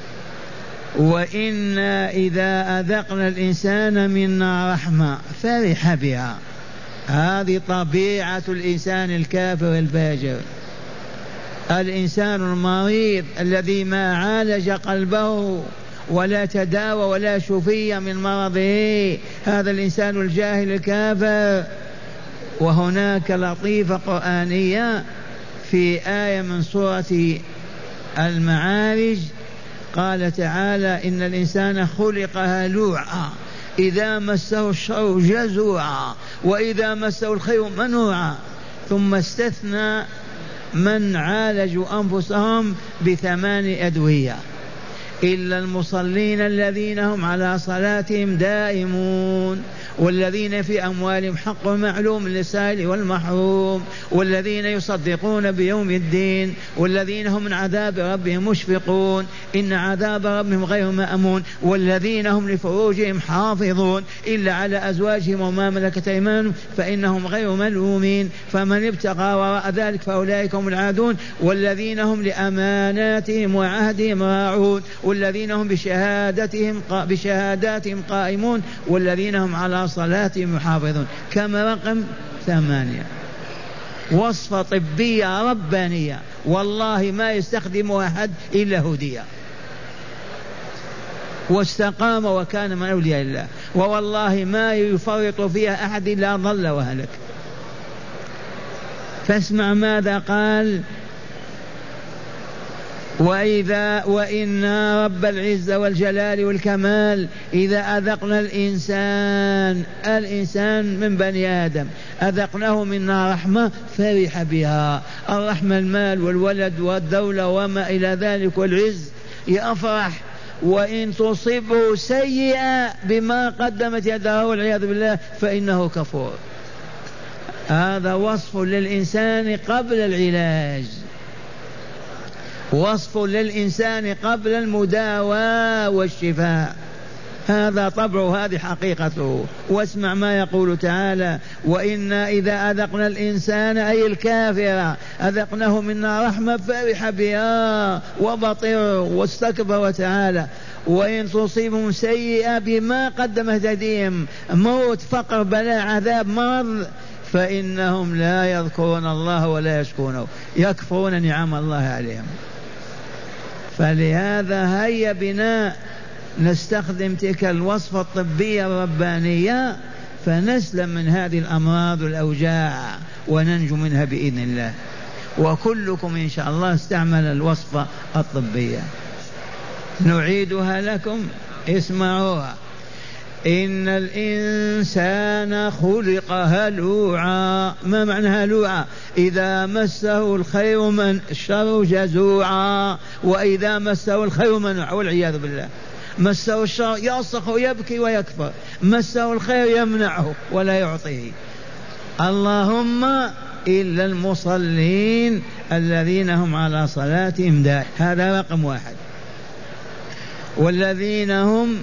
وإنا إذا أذقنا الإنسان منا رحمة فرح بها. هذه طبيعة الإنسان الكافر الفاجر، الإنسان المريض الذي ما عالج قلبه ولا تداوى ولا شفي من مرضه، هذا الإنسان الجاهل الكافر. وهناك لطيفة قرآنية في آية من سورة المعارج، قال تعالى إن الإنسان خلق هلوعا إذا مسه الشر جزوعا وإذا مسه الخير منوعا. ثم استثنى من عالجوا أنفسهم ب8 أدوية إلا المصلين الذين هم على صلاتهم دائمون، والذين في أموالهم حق معلوم للسائل والمحروم، والذين يصدقون بيوم الدين، والذين هم من عذاب ربهم مشفقون إن عذاب ربهم غير مأمون، والذين هم لفروجهم حافظون إلا على أزواجهم وما ملكت أيمانهم فإنهم غير ملومين، فمن ابتغى وراء ذلك فأولئك هم العادون، والذين هم لأماناتهم وعهدهم راعون، والذين هم بشهاداتهم قائمون، والذين هم على صلاتهم يحافظون. كما رقم 8. وصفة طبية ربانية والله ما يستخدمها أحد إلا هدية واستقام وكان من أولياء الله، ووالله ما يفرط فيها أحد إلا ضل وهلك. فاسمع ماذا قال وإنا رب العزة والجلال والكمال إذا أذقنا الإنسان من بني آدم أذقناه منا رحمة فرح بها. الرحمة المال والولد والدولة وما إلى ذلك والعز يفرح، وإن تصبه سيئة بما قدمت يده والعياذ بالله فإنه كفور. هذا وصف للإنسان قبل العلاج، وصف للإنسان قبل المداواة والشفاء. هذا طبعه، هذه حقيقته. واسمع ما يقول تعالى وإنا إذا أذقنا الإنسان أي الكافر أذقناه منا رحمة فرح بها وبطر واستكبر وتعالى. وإن تصيبهم سيئة بما قدمت يديهم موت فقر بلاء عذاب مرض فإنهم لا يذكرون الله ولا يشكرونه، يكفرون نعم الله عليهم. فلهذا هيا بنا نستخدم تلك الوصفة الطبية الربانية فنسلم من هذه الأمراض والأوجاع وننجو منها بإذن الله. وكلكم إن شاء الله استعمل الوصفة الطبية. نعيدها لكم، اسمعوها. إن الإنسان خلق هلوعا. ما معنى هلوعا؟ إذا مسه الخير من الشر جزوعا وإذا مسه الخير منوعا والعياذ بالله. مسه الشر يصرخ ويبكي ويكفر، مسه الخير يمنعه ولا يعطيه. اللهم إلا المصلين الذين هم على صلاتهم دائمون، هذا رقم واحد. والذين هم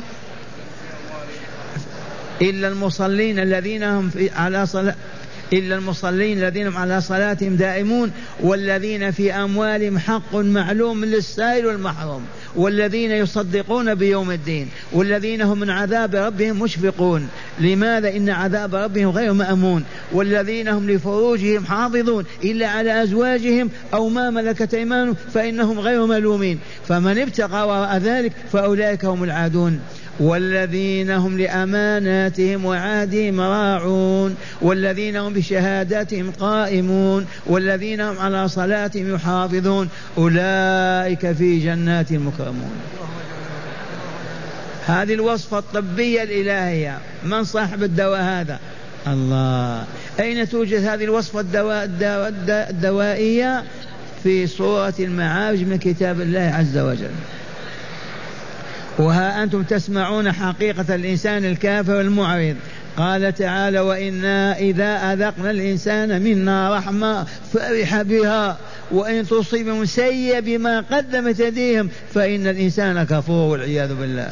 إلا المصلين الذين هم على صلاة إلا المصلين الذين هم على صلاتهم دائمون، والذين في أموالهم حق معلوم للسائل والمحروم، والذين يصدقون بيوم الدين، والذين هم من عذاب ربهم مشفقون. لماذا؟ إن عذاب ربهم غير مأمون. والذين هم لفروجهم حافظون إلا على أزواجهم أو ما ملكت أيمانهم فإنهم غير ملومين، فمن ابتغى وراء ذلك فأولئك هم العادون. والذين هم لأماناتهم وعهدهم راعون، والذين هم بشهاداتهم قائمون، والذين هم على صلاتهم يحافظون، أولئك في جنات مكرمون. هذه الوصفة الطبية الإلهية. من صاحب الدواء هذا؟ الله. أين توجد هذه الوصفة الدوائية؟ في سورة المعارج من كتاب الله عز وجل. وها أنتم تسمعون حقيقة الإنسان الكافر المعرض. قال تعالى: وإنا إذا أذقنا الإنسان منا رحمة فرح بها وإن تصيبهم سيئة بما قدمت يديهم فإن الإنسان كفور والعياذ بالله.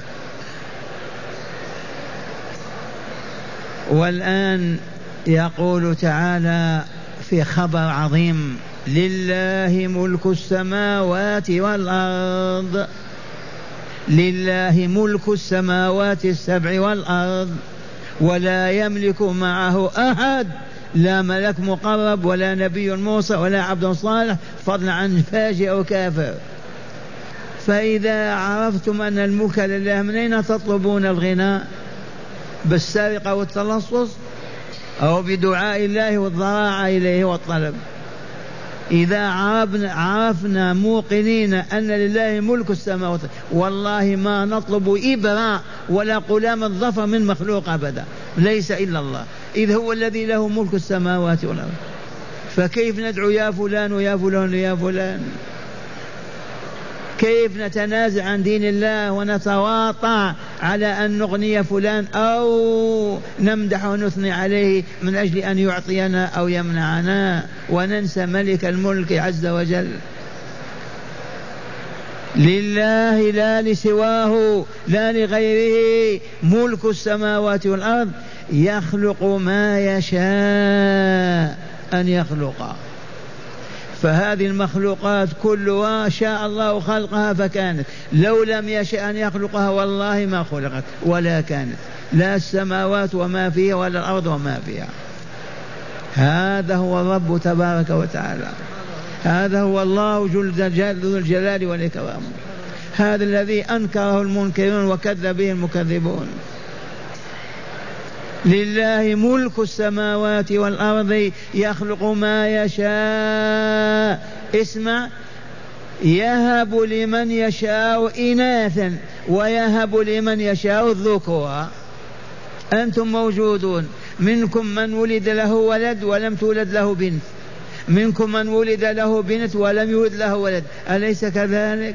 والآن يقول تعالى في خبر عظيم: لله ملك السماوات والأرض. لله ملك السماوات السبع والأرض، ولا يملك معه أحد، لا ملك مقرب ولا نبي مرسل ولا عبد صالح، فضلا عن فاجر أو كافر. فإذا عرفتم أن الملك لله، من أين تطلبون الغناء؟ بالسرقة والتلصص أو بدعاء الله والضراعة إليه والطلب؟ إذا عرفنا موقنين أن لله ملك السماوات، والله ما نطلب إبرة ولا قلام الظفر من مخلوق أبدا، ليس إلا الله، إذ هو الذي له ملك السماوات والأرض. فكيف ندعو يا فلان ويا فلان ويا فلان؟ كيف نتنازع عن دين الله ونتواطع على أن نغني فلان أو نمدح ونثني عليه من أجل أن يعطينا أو يمنعنا، وننسى ملك الملك عز وجل؟ لله لا لسواه لا لغيره ملك السماوات والأرض، يخلق ما يشاء أن يخلق. فهذه المخلوقات كلها شاء الله خلقها فكانت، لو لم يشاء أن يخلقها والله ما خلقت ولا كانت، لا السماوات وما فيها ولا الأرض وما فيها. هذا هو الرب تبارك وتعالى، هذا هو الله ذو الجلال والإكرام، هذا الذي أنكره المنكرون وكذب به المكذبون. لله ملك السماوات والأرض يخلق ما يشاء. اسمع: يهب لمن يشاء إناثا ويهب لمن يشاء الذكور. أنتم موجودون، منكم من ولد له ولد ولم تولد له بنت، منكم من ولد له بنت ولم يولد له ولد، أليس كذلك؟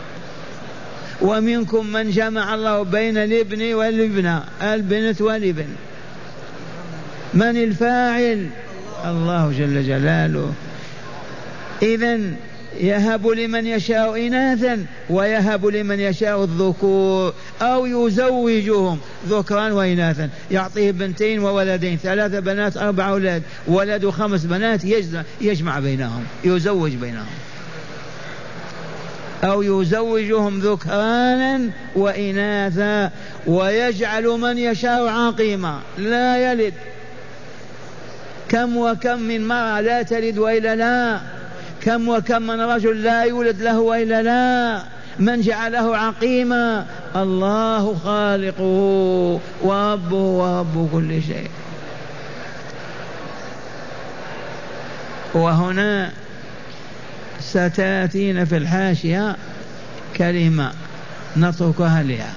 ومنكم من جمع الله بين الابن والابنة، البنت والابن. من الفاعل؟ الله جل جلاله. إذن يهب لمن يشاء إناثا ويهب لمن يشاء الذكور، أو يزوجهم ذكران وإناثا، يعطيه بنتين وولدين، 3 بنات 4 أولاد، ولد 5 بنات، يجمع بينهم، يزوج بينهم. أو يزوجهم ذكرانا وإناثا ويجعل من يشاء عقيما لا يلد. كم وكم من مرأة لا تلد وإلا لا، كم وكم من رجل لا يولد له وإلا لا. من جعله عقيما؟ الله خالقه وربه ورب كل شيء. وهنا ستأتينا في الحاشية كلمة نتركها لها.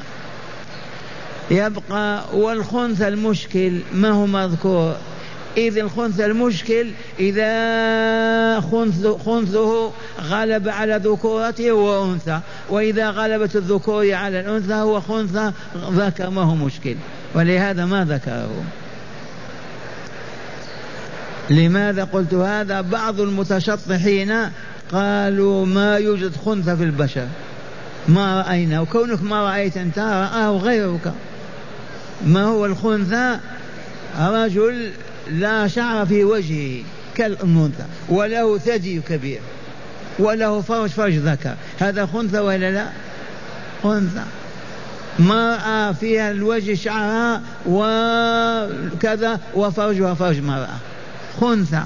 يبقى والخنثى المشكل ما هو مذكور؟ إذ الخنثى المشكل إذا خنثه غلب على ذكورته هو أنثى، وإذا غلبت الذكور على الأنثى هو خنثى ذكر، ما هو مشكل، ولهذا ما ذكره. لماذا قلت هذا؟ بعض المتشطحين قالوا ما يوجد خنثى في البشر، ما رأينا، وكونك ما رأيت أنت رآه غيرك. ما هو الخنثى؟ رجل لا شعر في وجهه كالأنثى وله ثدي كبير وله فرج ذكر، هذا خنثى ولا لا؟ خنثى. مرأة فيها الوجه شعرها وكذا وفرجها فرج مرأة، خنثى.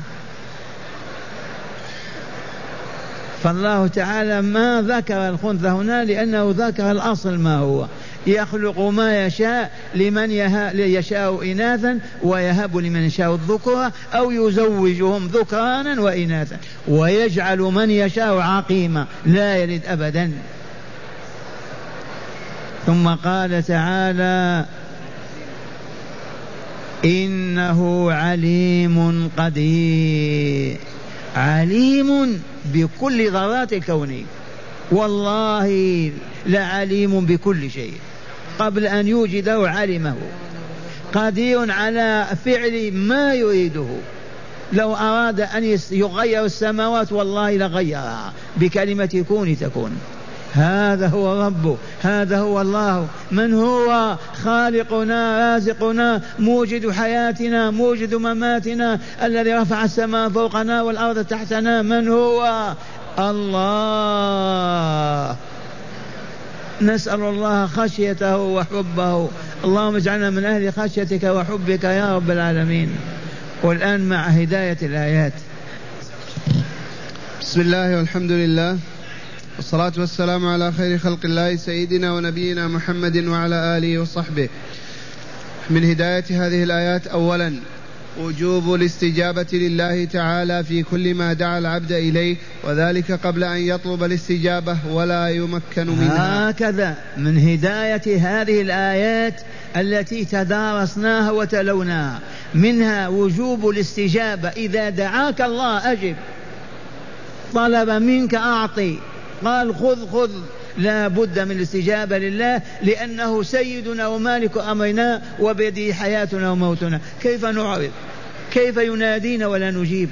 فالله تعالى ما ذكر الخنثى هنا لأنه ذكر الأصل ما هو، يخلق ما يشاء لمن يشاء إناثا ويهب لمن يشاء الذكور أو يزوجهم ذكرانا وإناثا ويجعل من يشاء عقيما لا يلد أبدا. ثم قال تعالى إنه عليم قدير، عليم بكل ذرات الكون، والله لعليم بكل شيء، قبل أن يوجده علمه، قدير على فعل ما يريده. لو أراد أن يغير السماوات والله لغيرها بكلمة كون تكون. هذا هو ربه، هذا هو الله. من هو؟ خالقنا رازقنا موجد حياتنا موجد مماتنا، الذي رفع السماء فوقنا والأرض تحتنا. من هو؟ الله. نسأل الله خشيته وحبه. اللهم اجعلنا من أهل خشيتك وحبك يا رب العالمين. والآن مع هداية الآيات. بسم الله والحمد لله والصلاة والسلام على خير خلق الله سيدنا ونبينا محمد وعلى آله وصحبه. من هداية هذه الآيات أولا وجوب الاستجابة لله تعالى في كل ما دعا العبد إليه، وذلك قبل أن يطلب الاستجابة ولا يمكن منها. هكذا من هداية هذه الآيات التي تدارسناها وتلوناها، منها وجوب الاستجابة. إذا دعاك الله أجب، طلب منك أعطي، قال خذ، لا بد من الاستجابة لله، لأنه سيدنا ومالك أمرنا وبيده حياتنا وموتنا. كيف نعرض؟ كيف ينادينا ولا نجيب؟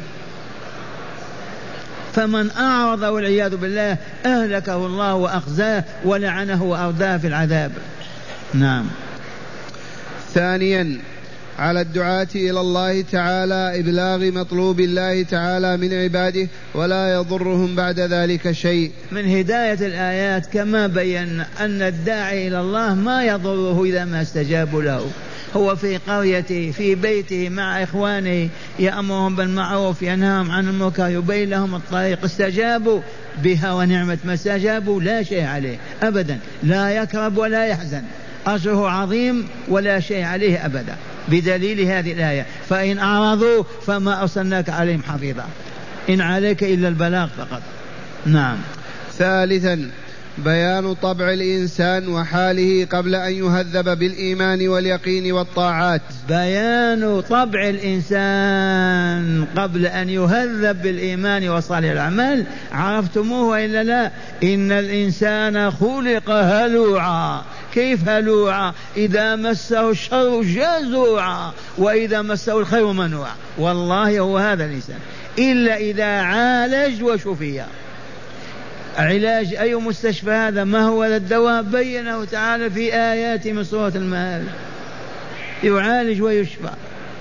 فمن أعرض والعياذ بالله أهلكه الله وأخزاه ولعنه وأرداه في العذاب. نعم. ثانيا على الدعاة إلى الله تعالى إبلاغ مطلوب الله تعالى من عباده ولا يضرهم بعد ذلك شيء. من هداية الآيات كما بينا أن الداعي إلى الله ما يضره إذا ما استجابوا له. هو في قريته في بيته مع إخوانه يأمرهم بالمعروف ينهاهم عن المنكر يبين لهم الطريق، استجابوا بها ونعمة، ما استجابوا لا شيء عليه أبدا، لا يكرب ولا يحزن، أجره عظيم ولا شيء عليه أبدا، بدليل هذه الآية. فإن أعرضوا فما أرسلناك عليهم حفيظا، إن عليك إلا البلاغ فقط. نعم. ثالثا بيان طبع الإنسان وحاله قبل أن يهذب بالإيمان واليقين والطاعات. بيان طبع الإنسان قبل أن يهذب بالإيمان وصالح الأعمال. عرفتموه وإلا لا؟ إن الإنسان خلق هلوعا. كيف هلوعا؟ إذا مسه الشر جزوعا وإذا مسه الخير منوعا. والله هو هذا الإنسان، إلا إذا عالج وشفي. علاج أي مستشفى هذا؟ ما هو الدواء؟ بينه تعالى في آيات من سورة المعارج. يعالج ويشفى.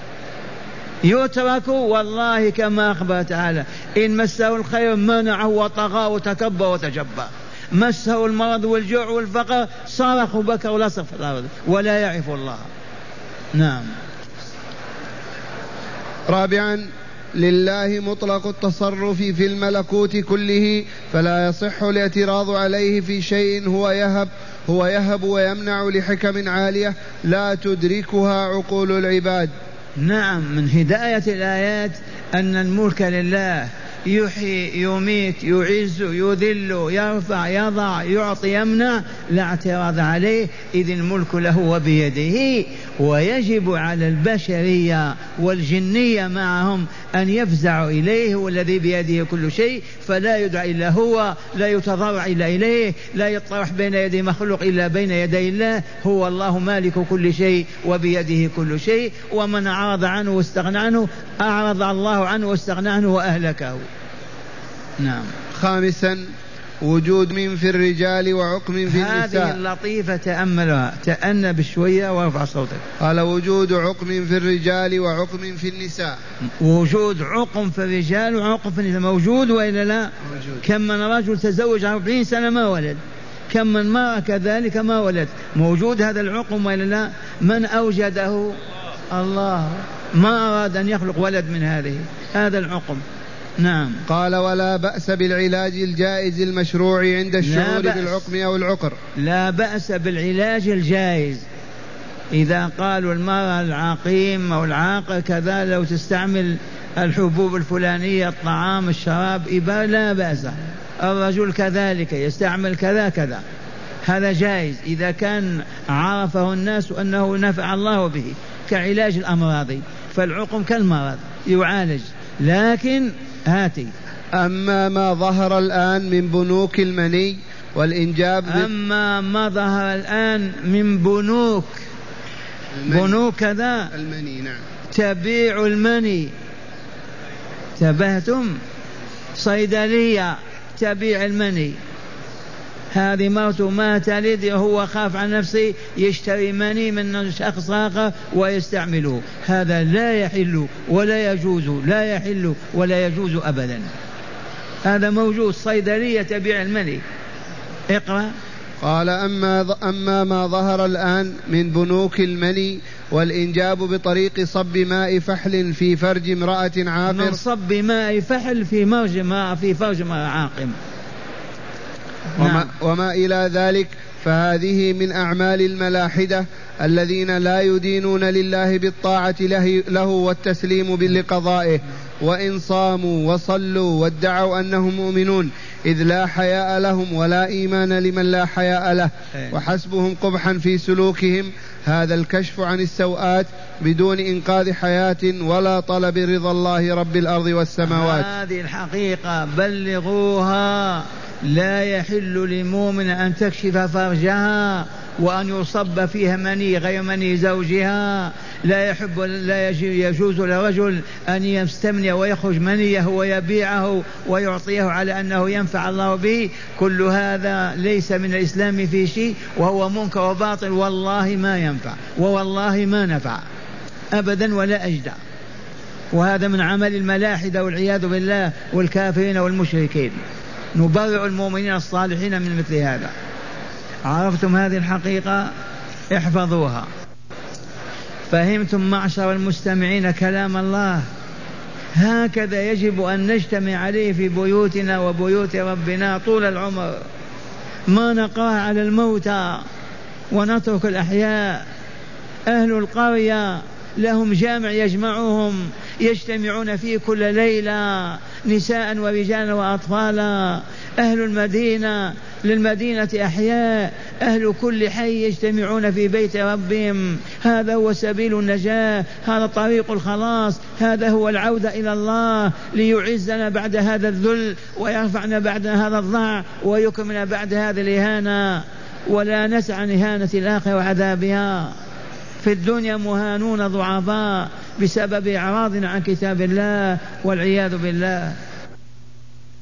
يترك والله كما أخبر تعالى إن مسه الخير منعه وطغى وتكبر وتجبر، مسه المرض والجوع والفقر صرخ وبكى ولصق في الأرض ولا يعرف الله. نعم. رابعا لله مطلق التصرف في الملكوت كله، فلا يصح الاعتراض عليه في شيء هو يهب ويمنع لحكم عالية لا تدركها عقول العباد. نعم. من هداية الآيات أن الملك لله يحيي يميت يعز يذل يرفع يضع يعطي يمنع لا اعتراض عليه، إذ الملك له وبيده. ويجب على البشرية والجنية معهم أن يفزعوا إليه، هو الذي بيده كل شيء، فلا يدعى إلا هو، لا يتضرع إلا إليه، لا يطرح بين يدي مخلوق إلا بين يدي الله. هو الله مالك كل شيء وبيده كل شيء، ومن أعرض عنه واستغنى عنه أعرض الله عنه واستغنى عنه وأهلكه. نعم. خامسا وجود من في الرجال وعقم في النساء. هذه اللطيفة تأملها، تأنب شوية وارفع صوتك. قال وجود عقم في الرجال وعقم في النساء. وجود عقم في الرجال وعقم في النساء موجود وإلا لا؟ موجود. كم من رجل تزوج 40 سنة ما ولد، كم من مرأة كذلك ما ولد. موجود هذا العقم وإلا لا؟ من أوجده؟ الله. ما أراد أن يخلق ولد من هذا العقم. نعم. قال ولا بأس بالعلاج الجائز المشروع عند الشعور بالعقم أو العقر. لا بأس بالعلاج الجائز. إذا قالوا المرأة العقيم أو العاقل كذا لو تستعمل الحبوب الفلانية الطعام الشراب إبا لا بأس. الرجل كذلك يستعمل كذا كذا، هذا جائز إذا كان عرفه الناس أنه نفع الله به، كعلاج الأمراض. فالعقم كالمرض يعالج، لكن هاتي. أما ما ظهر الآن من بنوك المني والإنجاب. أما ما ظهر الآن من بنوك كذا المني. نعم. تبيع المني. تبهتم؟ صيدلية تبيع المني. هذه مرته ما تلد، هو خاف عن نفسه يشتري مني من شخص آخر ويستعمله. هذا لا يحل ولا يجوز، لا يحل ولا يجوز أبدا. هذا موجود، صيدلية تبيع المني. اقرأ. قال أما ما ظهر الآن من بنوك المني والإنجاب بطريق صب ماء فحل في فرج امرأة عاقر. من صب ماء فحل في فرج امرأة عاقم. وما إلى ذلك، فهذه من أعمال الملاحدة الذين لا يدينون لله بالطاعة له والتسليم لقضائه، وإن صاموا وصلوا وادعوا أنهم مؤمنون، إذ لا حياء لهم ولا إيمان لمن لا حياء له، وحسبهم قبحا في سلوكهم هذا الكشف عن السوءات بدون إنقاذ حياة ولا طلب رضا الله رب الأرض والسماوات. هذه الحقيقة بلغوها. لا يحل لمؤمن أن تكشف فرجها وأن يصب فيها مني غير مني زوجها. لا يجوز لرجل أن يستمني ويخرج منيه ويبيعه ويعطيه على أنه ينفع الله به. كل هذا ليس من الإسلام في شيء، وهو منكر وباطل. والله ما ينفع ووالله ما نفع أبدا ولا أجدع. وهذا من عمل الملاحدة والعياذ بالله والكافرين والمشركين. نبرع المؤمنين الصالحين من مثل هذا. عرفتم هذه الحقيقة؟ احفظوها. فهمتم معشر المستمعين كلام الله؟ هكذا يجب أن نجتمع عليه في بيوتنا وبيوت ربنا طول العمر. ما نقرأ على الموتى ونترك الأحياء. أهل القرية لهم جامع يجمعهم، يجتمعون فيه كل ليلة، نساء ورجالا وأطفالا. أهل المدينة للمدينة أحياء، أهل كل حي يجتمعون في بيت ربهم. هذا هو سبيل النجاة، هذا طريق الخلاص، هذا هو العودة إلى الله ليعزنا بعد هذا الذل ويرفعنا بعد هذا الضعف ويكرمنا بعد هذا الإهانة، ولا نسعى إهانة الآخرة وعذابها. في الدنيا مهانون ضعفاء بسبب إعراضنا عن كتاب الله والعياذ بالله.